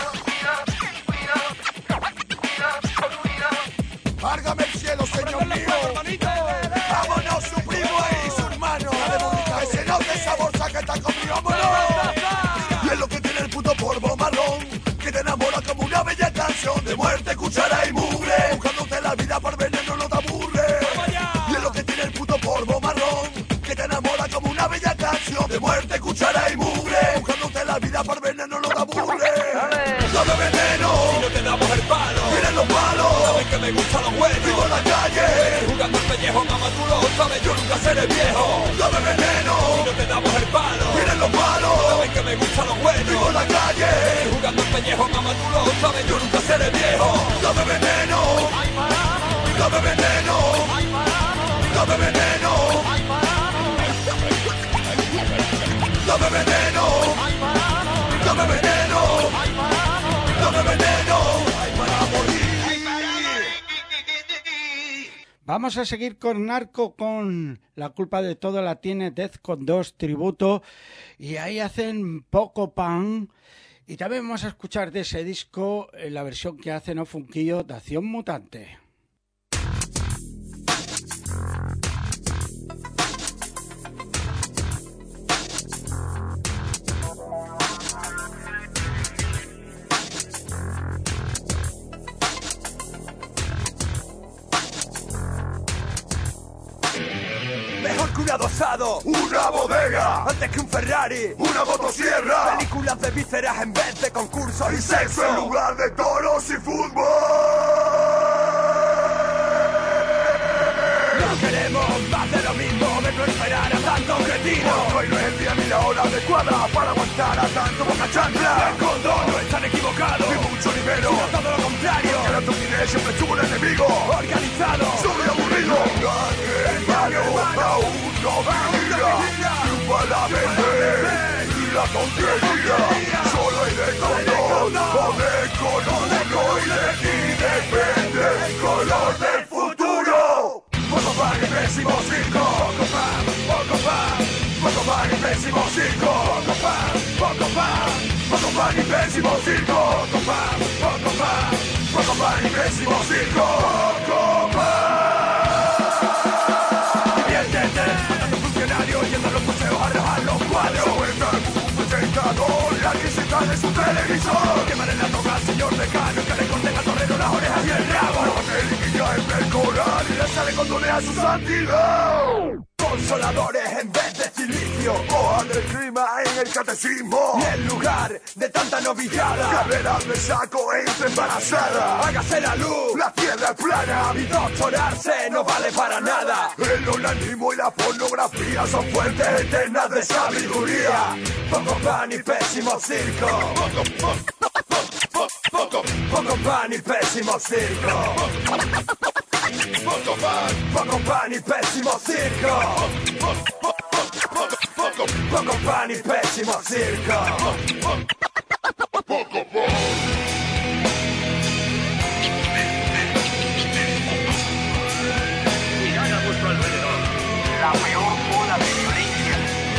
Árgame el cielo, señor mío. Vámonos, su primo y su hermano. Que se note esa bolsa que está conmigo, vámonos. Y es lo que tiene el puto polvo marrón, que te enamora como una bella canción de muerte, cuchara y mugre. Buscándote la vida por veneno no te aburre. Y es lo que tiene el puto polvo marrón, que te enamora como una bella canción de muerte, cuchara y mugre. Buscándote la vida por veneno no te aburre. Dame veneno, si no te damos el palo. Miren los malos, saben que me gustan los buenos. Vivo en la calle, jugando al pellejo, mamá tú lo sabes, yo nunca seré viejo. Dame veneno, si no te damos el palo. Miren los malos, saben que me gustan los buenos. Vivo en la calle, jugando al pellejo, mamá tú lo sabes, yo nunca seré viejo. Dame veneno, dame veneno, dame veneno, dame veneno, dame veneno, dame veneno, ay para morir. Vamos a seguir con Narco, con La culpa de todo la tiene Defcon 2 tributo, y ahí hacen Poco Pan. Y también vamos a escuchar de ese disco la versión que hacen Ofunquillo de Acción Mutante. Mejor que un adosado, una bodega, antes que un Ferrari, una motosierra, películas de vísceras en vez de concursos y sexo en lugar de toros y fútbol. No queremos más de lo mismo, de proliferar a tanto cretino. Hoy no es el día ni la hora adecuada para aguantar a tanto boca chancla. El condón no están equivocados, ni mucho ni menos, sino todo lo contrario. Que la estupidez siempre tuvo un enemigo organizado, sobre aburrido. Hermano, aún no vivirá, chupa la verde. tontería. Solo hay de color, poder con uno y de ti depende el color del futuro. Poco pan y pésimo circo, poco pan, poco pan. Poco pan y pésimo circo, poco pan, poco pan. Poco pan y pésimo circo, poco pan, poco pan. Poco pan y pésimo circo, poco pan. Diviértete, matando funcionarios yendo a los museos a rebajar los cuadros. Vuelta al mundo tentador, la crisis de su televisor. Quemaré la toga al señor decano, que le corten al torero las orejas y el rabo. No te liquilla el percolar y le sale condones a su santidad. Consoladores en vez de silicio, hoja del clima en el catecismo. Y en lugar de tanta novillada, carreras de saco entre embarazada. Hágase la luz, la tierra es plana. Y doctorarse no vale para nada. El onanismo y la pornografía son fuentes eternas de sabiduría. Poco pan y pésimo circo. Poco pan y pésimo circo. Poco pan y pésimo circo. Poco pan y pésimo circo. Poco pan. Mirad a vuestro alrededor. La peor ola de violencia.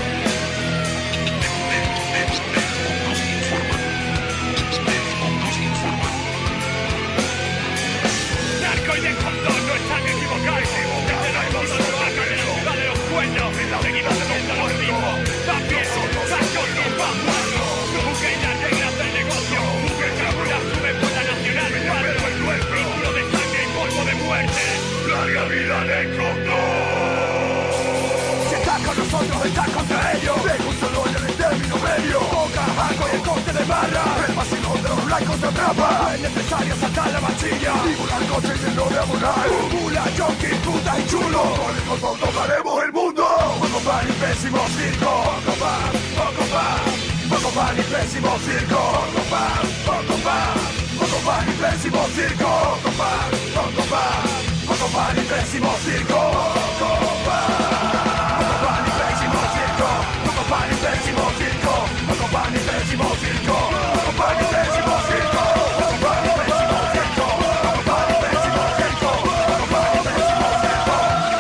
Narco y de condón no están equivocados. Desde los fondos de vaca de la ciudad de los cuernos, en la avenida de los Tamborrimos, también sacos y pajuanos. No busquéis las reglas del negocio, busquéis calcular su memoria nacional, padre o el nuestro. Título de sangre y polvo de muerte. Larga vida de condón. Si estás con nosotros, estás contra ellos. Deja un solo en el término medio. Boca, jaco y el corte de barra. El vacilón de los blancos te atrapa. No es necesario saltar la machilla. Divulgar coches y no de abonar. Mula, junkie, puta y chulo. Con el colmón tocaremos el mundo. Poco pan y pésimo circo. Poco pan, poco pan. Poco pan y pésimo circo. Poco pan, poco pan. Poco pan y pésimo circo. Poco pan, poco pan. Poco pan y pésimo circo. Poco pan. Poco pan y pésimo circo. Poco pan y pésimo circo. Poco pan y pésimo circo. Poco pan y pésimo circo. Poco pan y pésimo circo. Poco pan y pésimo circo. Poco pan y pésimo circo.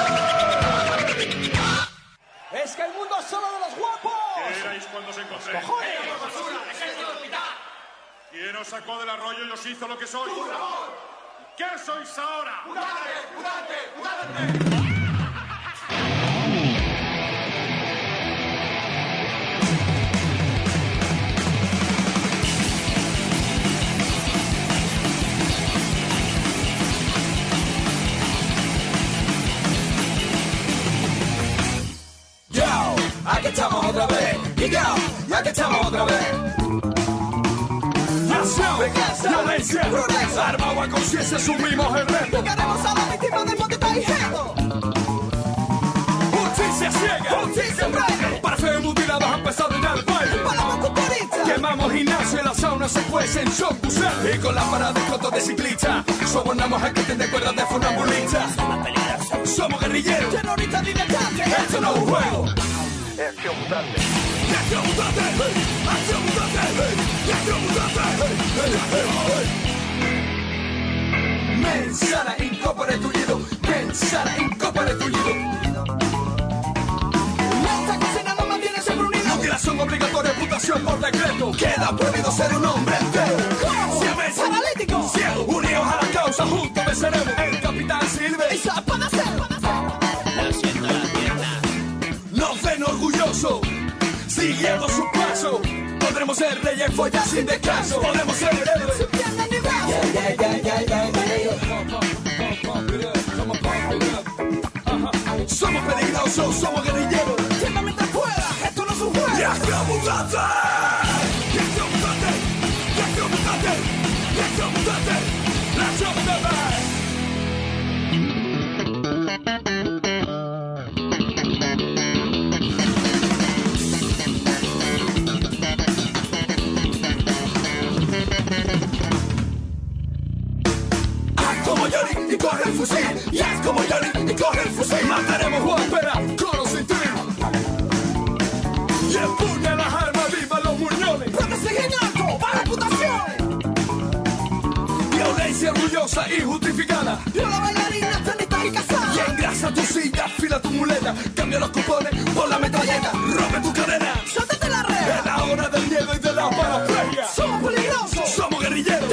Es que el mundo es solo de los guapos. ¿Qué erais cuando se encontré? ¡Cojones! ¿Quién os sacó del arroyo y os hizo lo que sois? ¿Qué sois ahora? Yo, aquí estamos otra vez. Y yo, aquí estamos otra vez. Violencia, armado a conciencia, asumimos el reto. Buscaremos a la víctima del monte Taijedo. Justicia ciega, justicia breve. para ser mutilados a pesar de dar el baile. Palamos cucurita. Quemamos gimnasio y la sauna se cuece en show y con lámparas de cotos de ciclista. Sobornamos a que te cuerdas de funambulista. Somos guerrilleros, terroristas dilettantes. esto no es un juego. Acción mutante. Acción mutante, acción mutante, acción mutante. Mensana incorpore tullido, mensana incorpore tullido. Esta cocina no mantiene siempre unido. Mutilación obligatoria, amputación por decreto. Queda prohibido ser un hombre entero. ¿Cómo? Paralítico. Ciego, unidos a la causa, juntos venceremos. El capitán Silver. Esa para hacer. Lo siento la pierna. Nos ven orgullosos, siguiendo su paso. Podremos ser reyes, follas sin descanso. Podemos ser héroes. Su pierna ni brazo. Somos peligrosos, somos guerrilleros. Siempre mientras pueda, esto no es un juego. ¡Y acción mutante! ¡Y acción mutante! ¡Y acción mutante! ¡Y acción mutante! ¡La acción mutante! Como Johnny y coge el fusil. Y es como Johnny y coge el fusil. Mataremos o espera con o sin ti. Y empuña las armas, viva los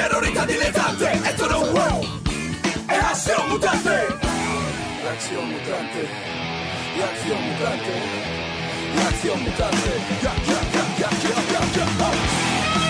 terrorista diletante. Esto no es un juego, es acción mutante. La acción mutante, la acción mutante, la acción mutante. Ya, ya, ya, ya, ya, ya, ya.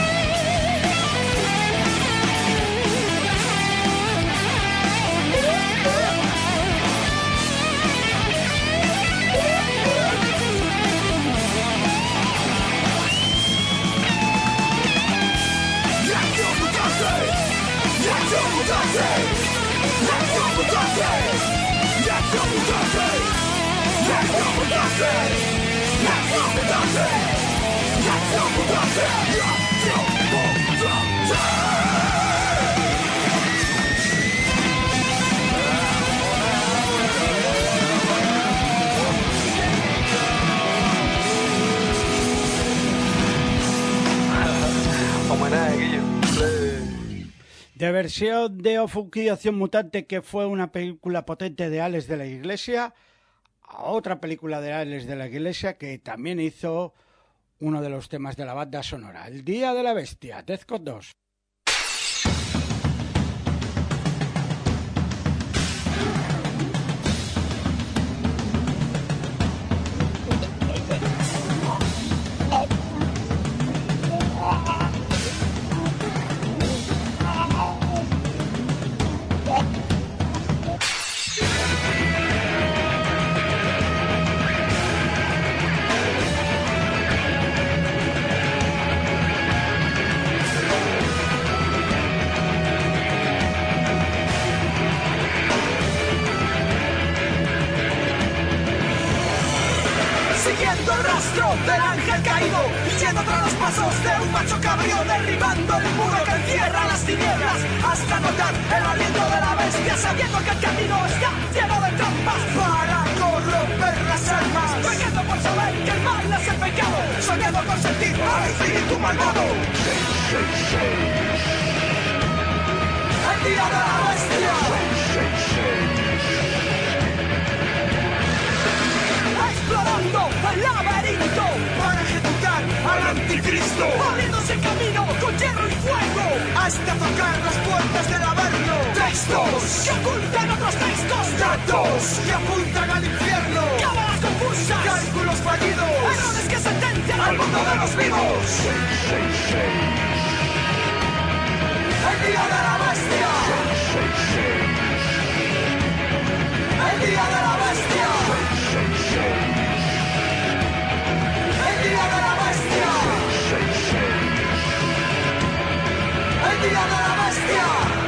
De versión de Ofunki Acción Mutante, que fue una película potente de Alex de la Iglesia, a otra película de Alex de la Iglesia que también hizo uno de los temas de la banda sonora, El Día de la Bestia, Defcon 2. Del ángel caído y yendo tras los pasos de un macho cabrío, derribando el muro que encierra las tinieblas hasta notar el aliento de la bestia, sabiendo que el camino está lleno de trampas para corromper las almas, pecando por saber que el mal es el pecado, soñando con sentir al espíritu malvado. El día de la bestia, explorando el laberinto para ejecutar al anticristo, abriéndose camino con hierro y fuego hasta tocar las puertas del averno. Textos que ocultan otros textos, datos que apuntan al infierno, cámaras confusas, cálculos fallidos, errores que sentencian al mundo de los vivos. El día de la bestia, el día de la bestia, el día de la bestia, el día de la bestia.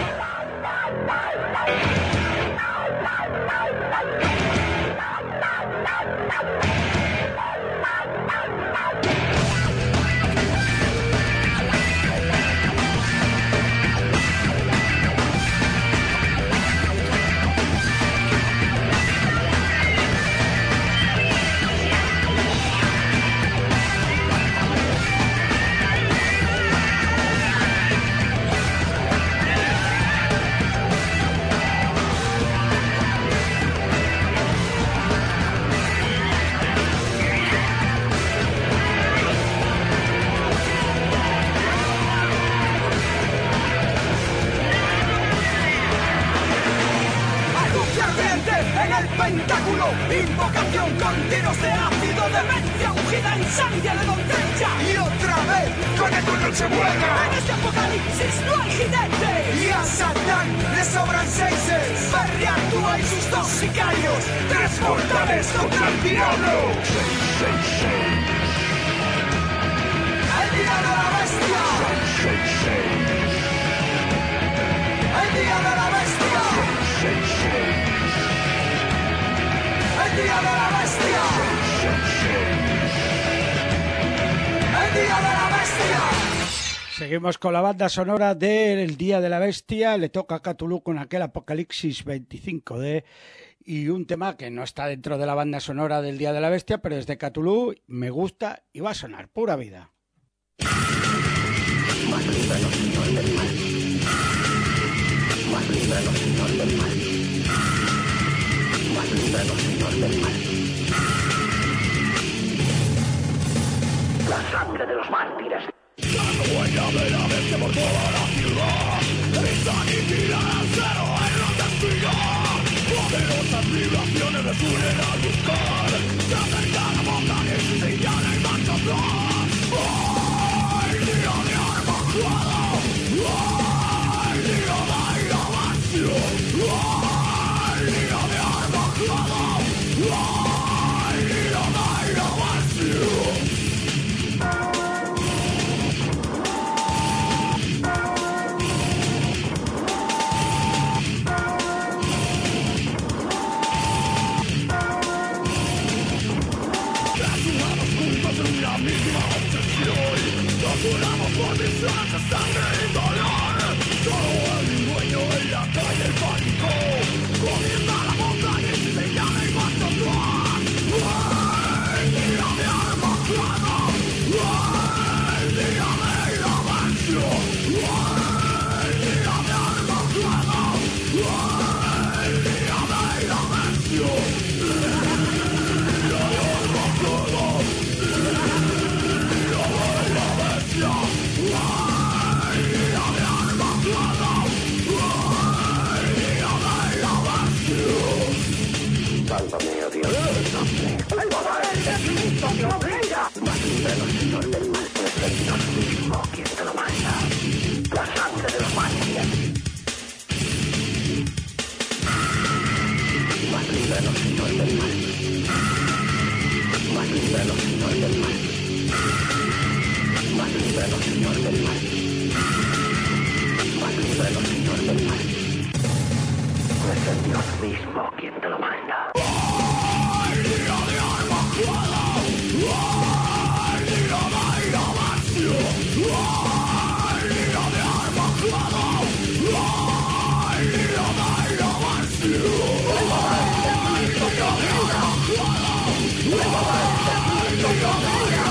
Pentáculo, invocación con tiros de ácido, demencia ungida en sangre de doncella. Y otra vez, con esto no se buena. En este apocalipsis no hay jinete. Y a Satán le sobran seises. Ferry actúa y sus dos sicarios, tres mortales contra el diablo. El día de la bestia. El día de la bestia. El día de la bestia. El día de la bestia. Seguimos con la banda sonora del Día de la Bestia. Le toca a Cthulhu con aquel Apocalipsis 25D y un tema que no está dentro de la banda sonora del Día de la Bestia, pero es de Cthulhu, me gusta y va a sonar pura vida. Más líbranos, Señor, del mal. Más líbranos, Señor, del mal. Más líbranos, Señor, del mal. La sangre de los mártires. Sálvame, oh Dios. ¡El poder de Cristo que lo brilla! Más libre los hijos del mal, pues es Dios mismo quien te lo manda. La sangre de los mártires. Más libre los hijos del mal. Más libre los hijos del mal. Más libre los hijos del mal. Más libre los hijos del mal. Pues es Dios mismo quien te lo manda. ¡Viva!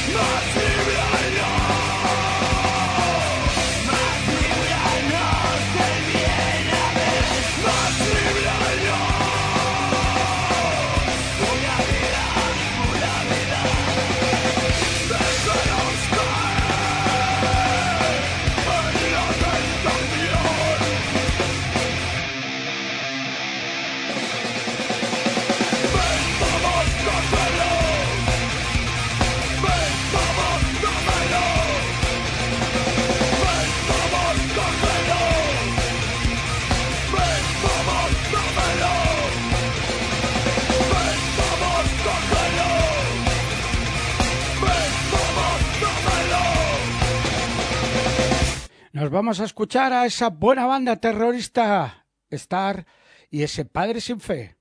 Nos vamos a escuchar a esa buena banda terrorista Star y ese Padre sin Fe.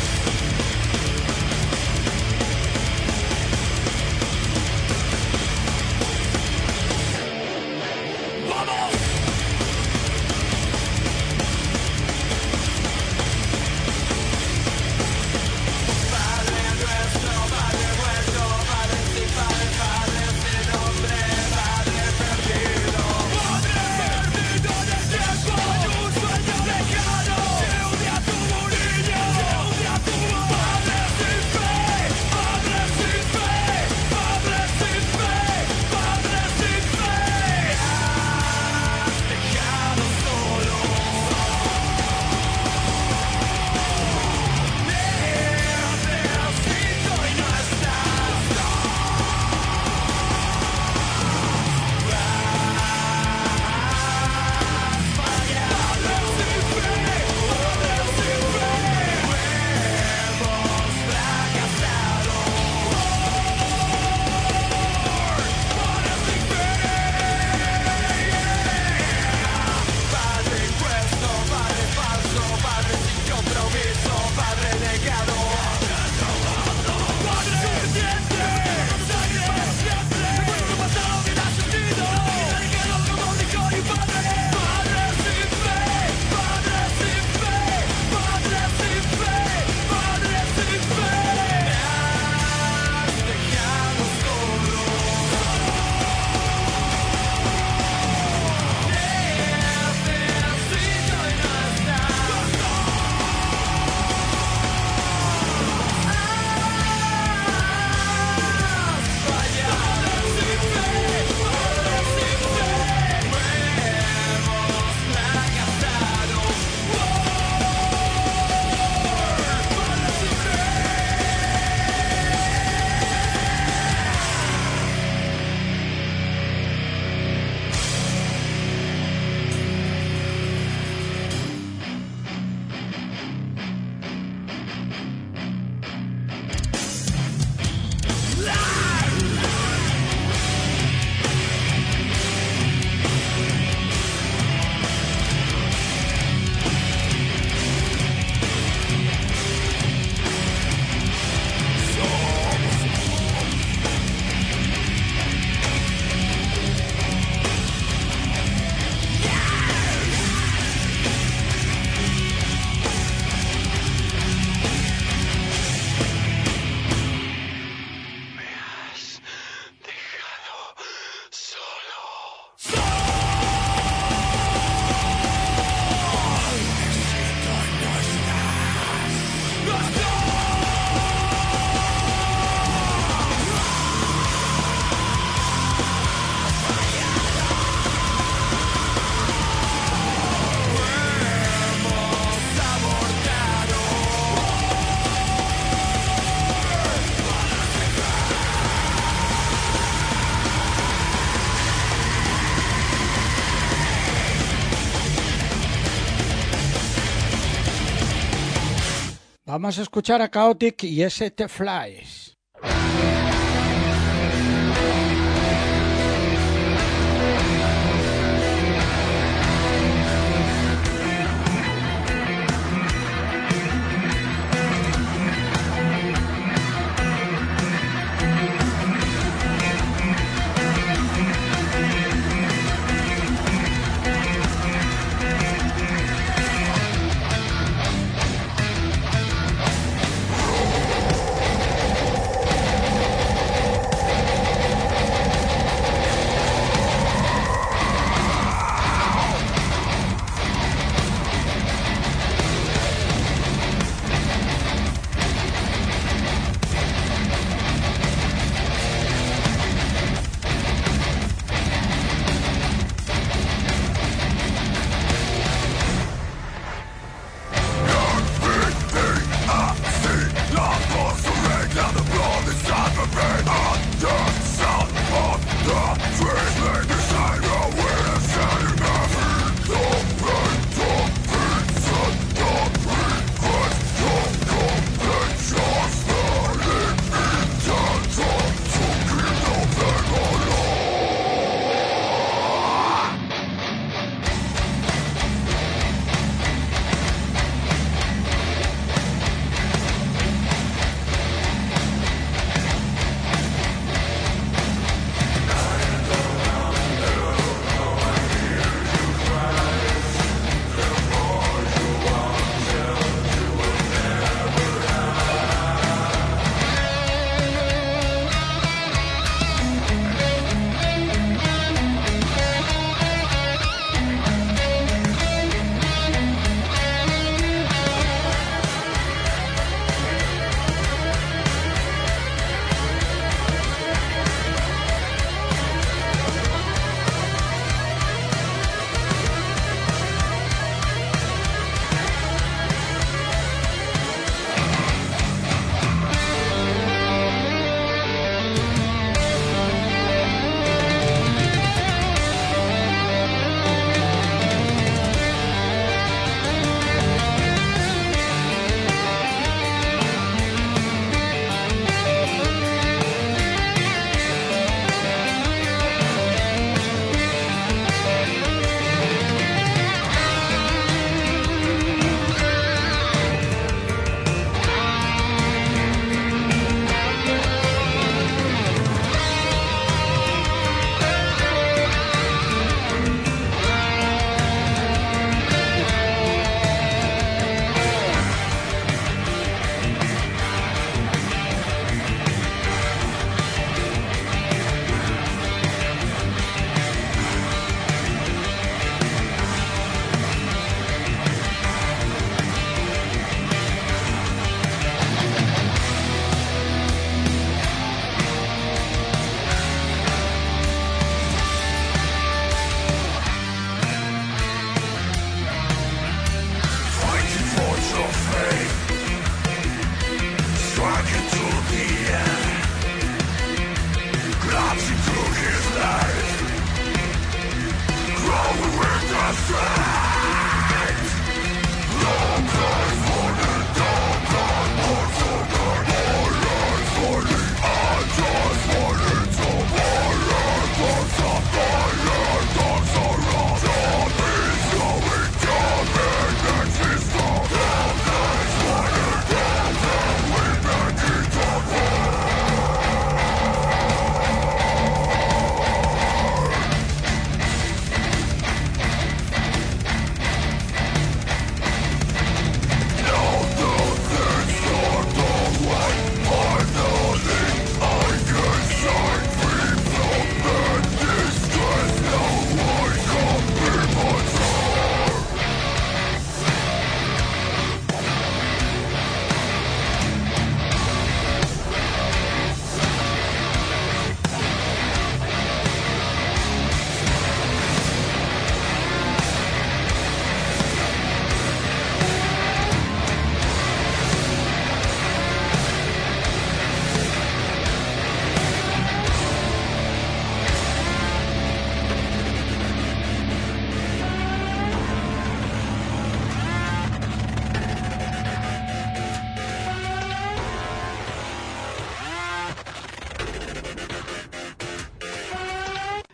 Vamos a escuchar a Chaotic y ese The Flies.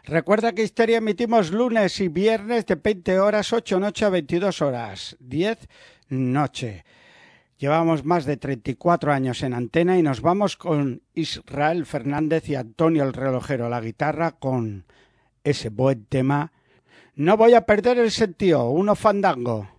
Recuerda que Histeria emitimos lunes y viernes de 20 horas, 8 noche a 22 horas, 10 noche. Llevamos más de 34 años en antena y nos vamos con Israel Fernández y Antonio el Relojero a la guitarra con ese buen tema. No voy a perder el sentido, uno fandango.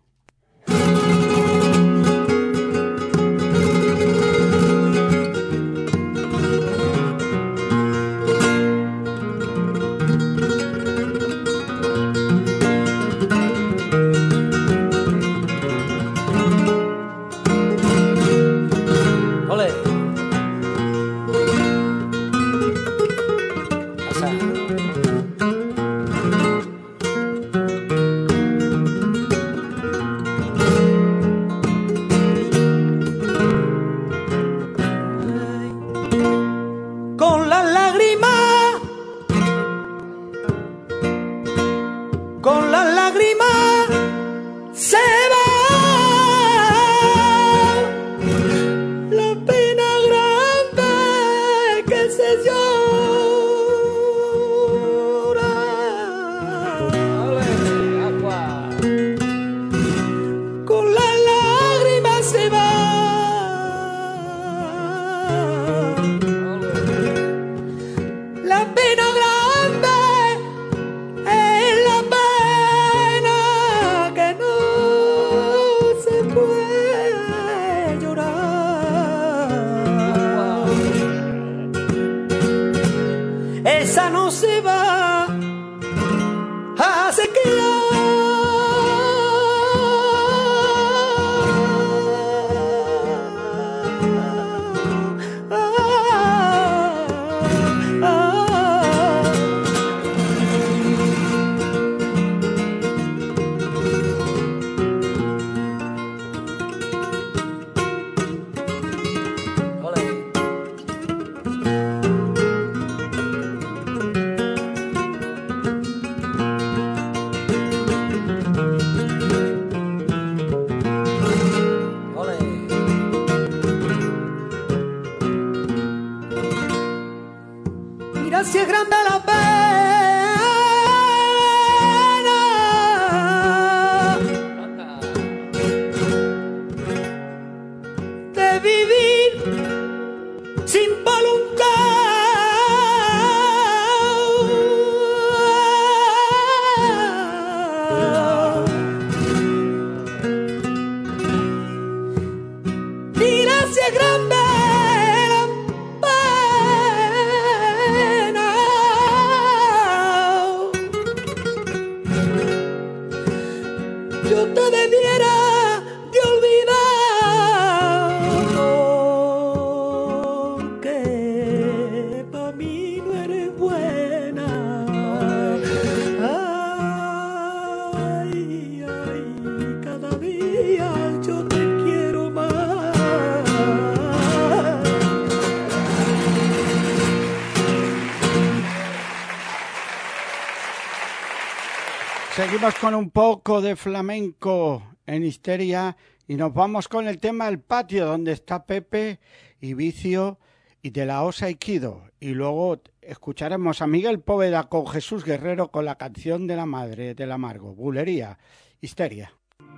Seguimos con un poco de flamenco en Histeria y nos vamos con el tema El Patio, donde está Pepe y Vicio y de la Osa y Kido. Y luego escucharemos a Miguel Poveda con Jesús Guerrero con la canción de la madre del amargo. Bulería, Histeria.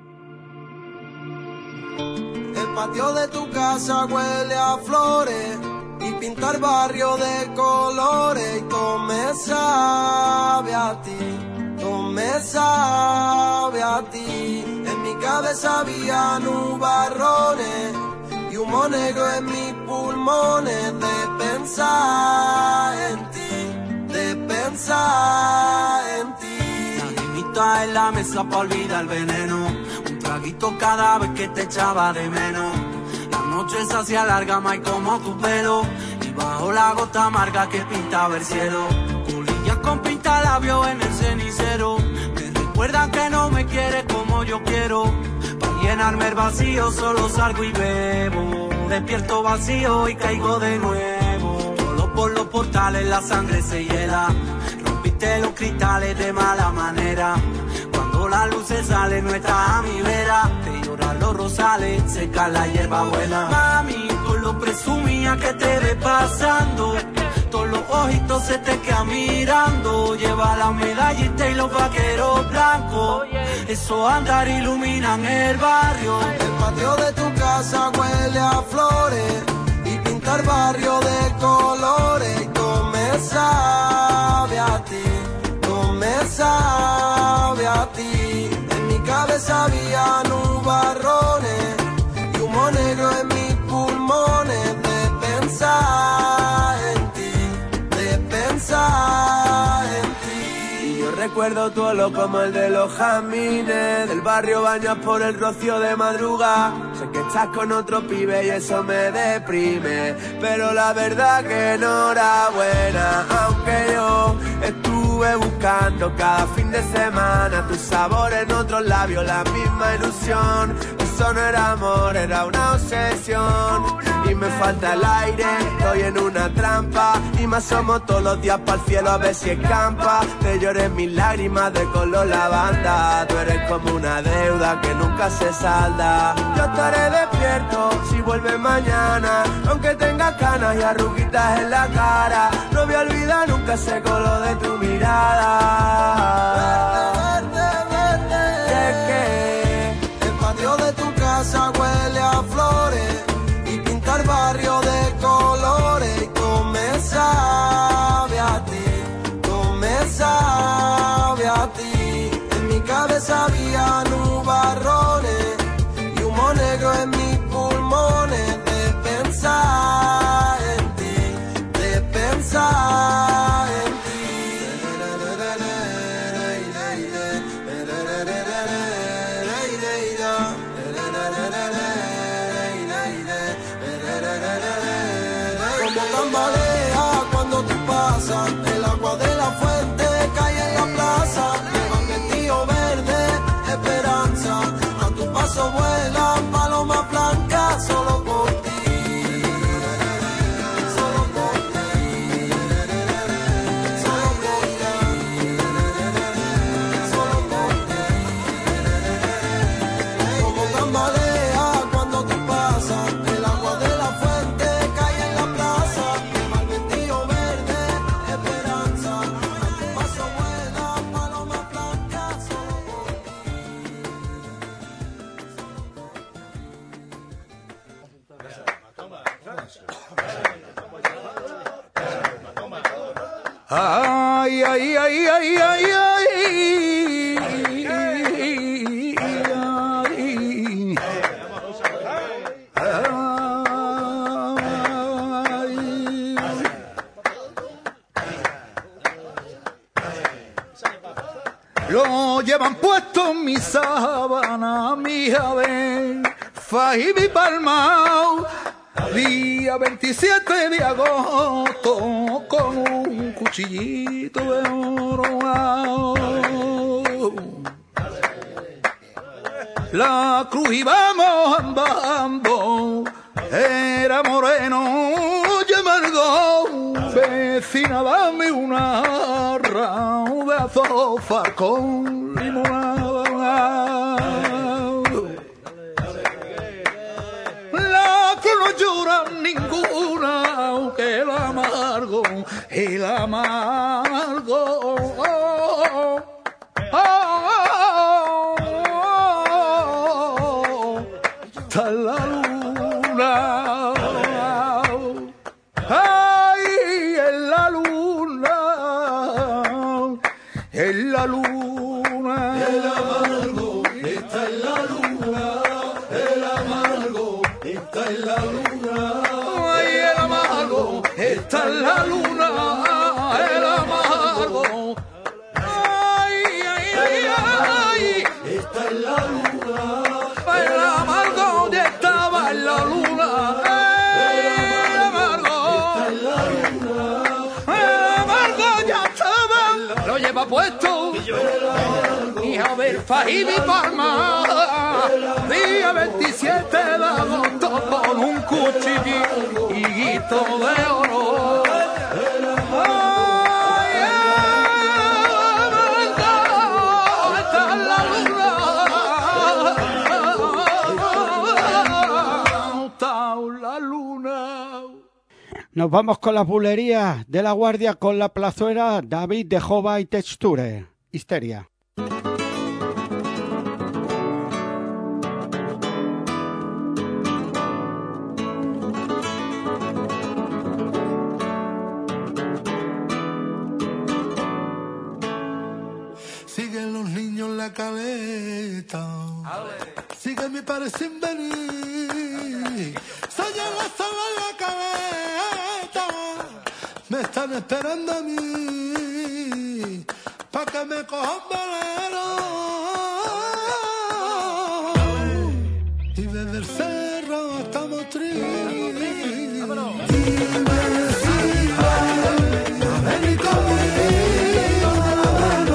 El patio de tu casa huele a flores y pinta el barrio de colores y todo me sabe a ti. No me sabe a ti. En mi cabeza había nubarrones y humo negro en mis pulmones de pensar en ti, de pensar en ti. Lagrimita en la mesa pa' olvidar el veneno, un traguito cada vez que te echaba de menos. La noche se hacía larga, más como tu pelo, y bajo la gota amarga que pintaba el cielo. Con pinta labios en el cenicero, me recuerdan que no me quieres como yo quiero. Para llenarme el vacío solo salgo y bebo. Despierto vacío y caigo de nuevo. Solo por los portales la sangre se hiela. Rompiste los cristales de mala manera. Cuando la luz se sale no está a mi vera. Te lloran los rosales, seca la hierba buena. Mami, tú lo presumías que te ves pasando. Todos los ojitos mundo se te queda mirando. Lleva la medallita y los vaqueros blancos. Esos andar iluminan el barrio. El patio de tu casa huele a flores y pinta el barrio de colores. Y todo me sabe a ti, todo me sabe a ti. En mi cabeza había nubarrones y humo negro en mis pulmones de pensar en ti, de pensar en ti. Y yo recuerdo tu olor como el de los jazmines del barrio bañas por el rocío de madrugada. Sé que estás con otro pibe y eso me deprime, pero la verdad que enhorabuena, aunque yo estuve buscando cada fin de semana tu sabor en otros labios, la misma ilusión. Eso no era amor, era una obsesión. Y me falta el aire, estoy en una trampa y me asomo todos los días para el cielo a ver si escampa. Te lloré mis lágrimas de color lavanda. Tú eres como una deuda que nunca se salda. Yo estaré despierto si vuelves mañana, aunque tenga canas y arruguitas en la cara. No voy a olvidar nunca ese color de tu mirada. El patio de tu casa huele a flores y pinta el barrio de colores. Y todo me sabe a ti, todo me sabe a ti. En mi cabeza había nubarrones y humo negro en mis pulmones de pensar en ti, de pensar en ti. Como tambalea cuando tú pasas, el agua de la fuente cae en la plaza. Lleva vestido verde, esperanza, a tu paso vuelan palomas blancas solo por ti. Solo por ti. Solo por ti. Solo por ti. Como tambalea cuando tú pasas, el agua de la fuente cae en la plaza. Lleva el vestido verde, esperanza, a tu paso vuelan palomas blancas solo por Ay, ay, ay, ay, ay, ay. Lo llevan puesto en mi sábana, mi ave, fají mi palmao, día 27 de agosto, con un cuchillito de oro. La cruz íbamos andando, era moreno y amargo, vecina dame una jarra de azófar con limonada. La cruz no llora ninguna, aunque el amargo, está en la luna, ay, en la luna, en la luna. El amargo está en la luna, el amargo está en la luna. Ay, el amargo está en la luna, el amargo. Ay, ay, ay, ay, está en la luna. El amargo ya estaba en la luna. El amargo está en la luna. El amargo ya estaba. Lo lleva puesto. Y a ver, fají mi palma. Día 27 de agosto con un cuchillito de oro. Nos vamos con las bulerías de La Guardia con La Plazuela, David de Jova y Texture. Histeria. Siguen los niños en la caleta. Sigue mi padre sin venir. Se llega sola en la caleta. Me están esperando a mí. Pa' que me cojan velero. Y desde el cerro estamos tristes. Dime si vas a venir conmigo de la mano.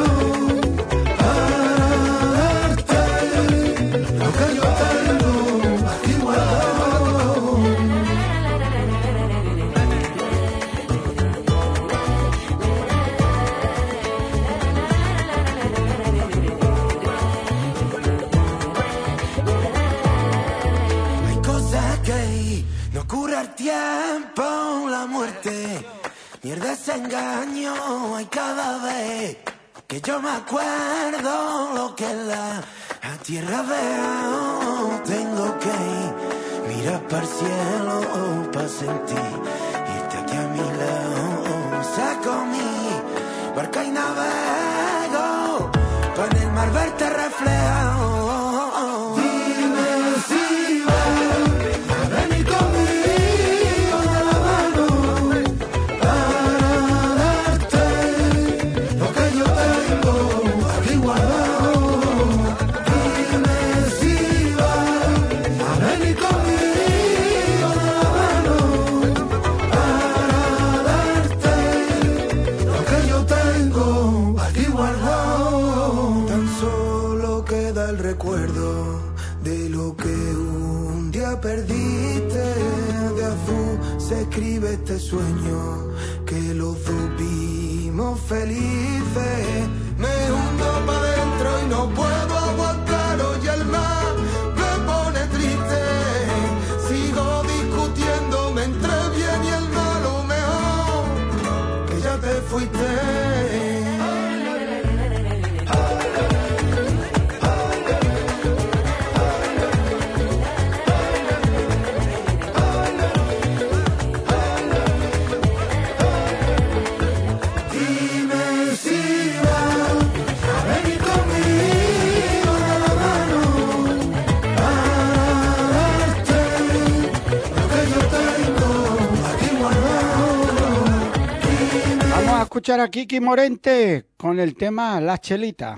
Tiempo, la muerte, mierda ese engaño, hay cada vez que yo me acuerdo lo que es la tierra veo, tengo que ir, mirar para el cielo para sentir, irte aquí a mi lado, saco mi barca y navego, para en el mar verte reflejado. Dime si vas a venir conmigo. Perdiste, de azul se escribe este sueño que los dos vimos felices. Me hundo para adentro y no puedo aguantarlo y el mar me pone triste. Sigo discutiéndome entre el bien y el malo, mejor que ya te fuiste. Escuchar a Kiki Morente con el tema La Chelita.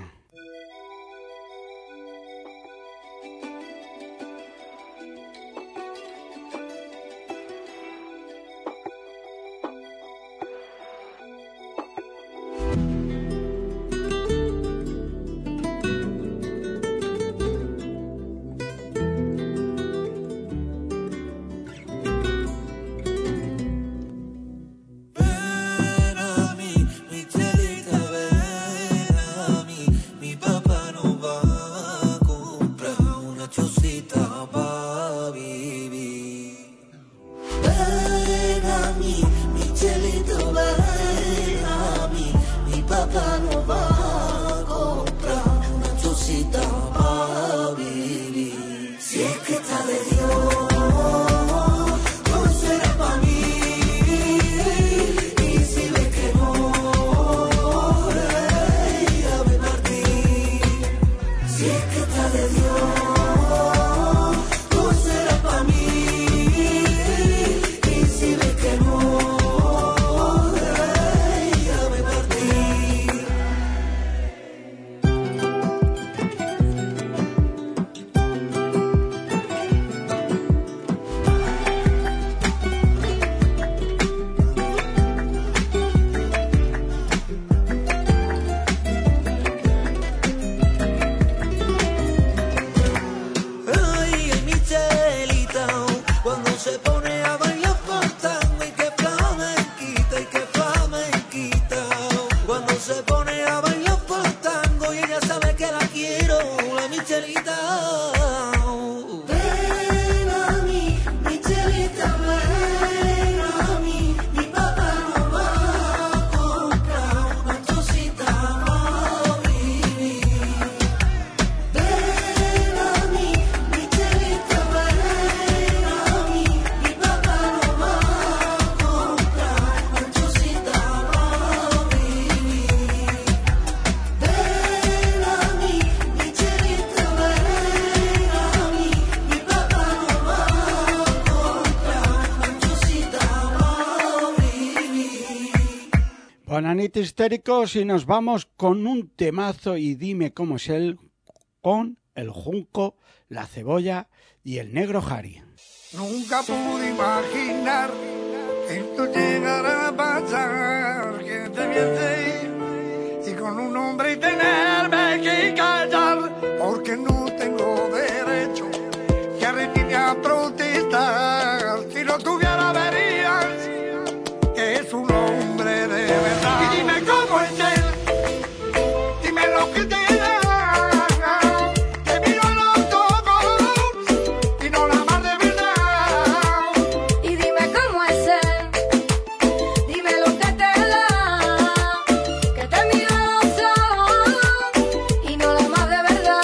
Bona nit, histéricos, y nos vamos con un temazo y dime cómo es él, con el Junco, la Cebolla y el Negro Jari. Nunca pude imaginar que esto llegara a pasar, que te viese ir y con un hombre y tenerme que callar, porque no tengo derecho que arrepentirme a protestar. Si no tuviera verías que es un hombre de verdad. Y dime cómo es él, dime lo que te da, te miro a los ojos y no la más de verdad. Y dime cómo es él, dime lo que te da, que te miro a los ojos y no la más de verdad.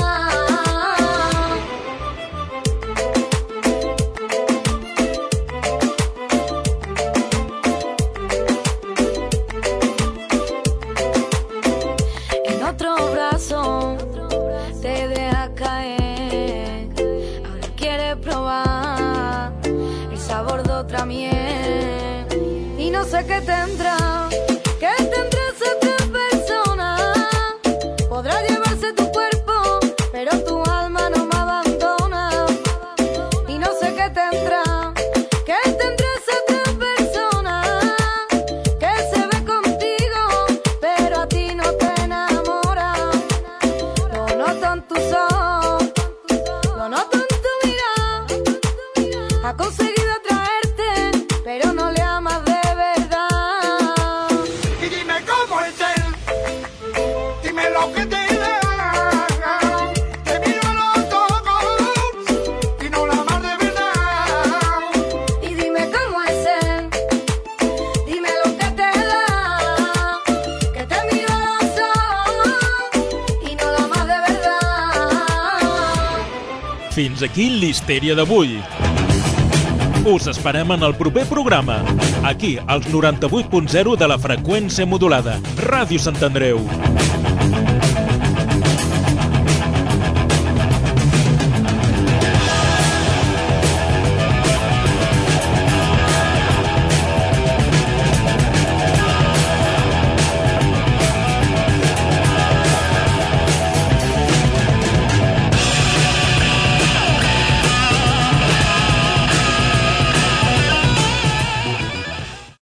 En otro brazo te deja caer, ahora quiere probar el sabor de otra miel. Y no sé qué tendrá esa otra persona. Podrá llevarse tu cuerpo, pero tu alma no me abandona. Y no sé qué tendrá esa otra persona que se ve contigo, pero a ti no te enamora. Lo noto en tus ojos, lo noto en tu mirada. Ha conseguido atraerte, pero no le amas de verdad. Y dime cómo es él, dime lo que te da, te miro a los ojos y no la más de verdad. Y dime cómo es él, dime lo que te da, que te miro a los ojos y no la más de verdad. Fins aquí l'Histèria d'avui. Us esperem en el proper programa, aquí, als 98.0 de la freqüència modulada, Ràdio Sant Andreu.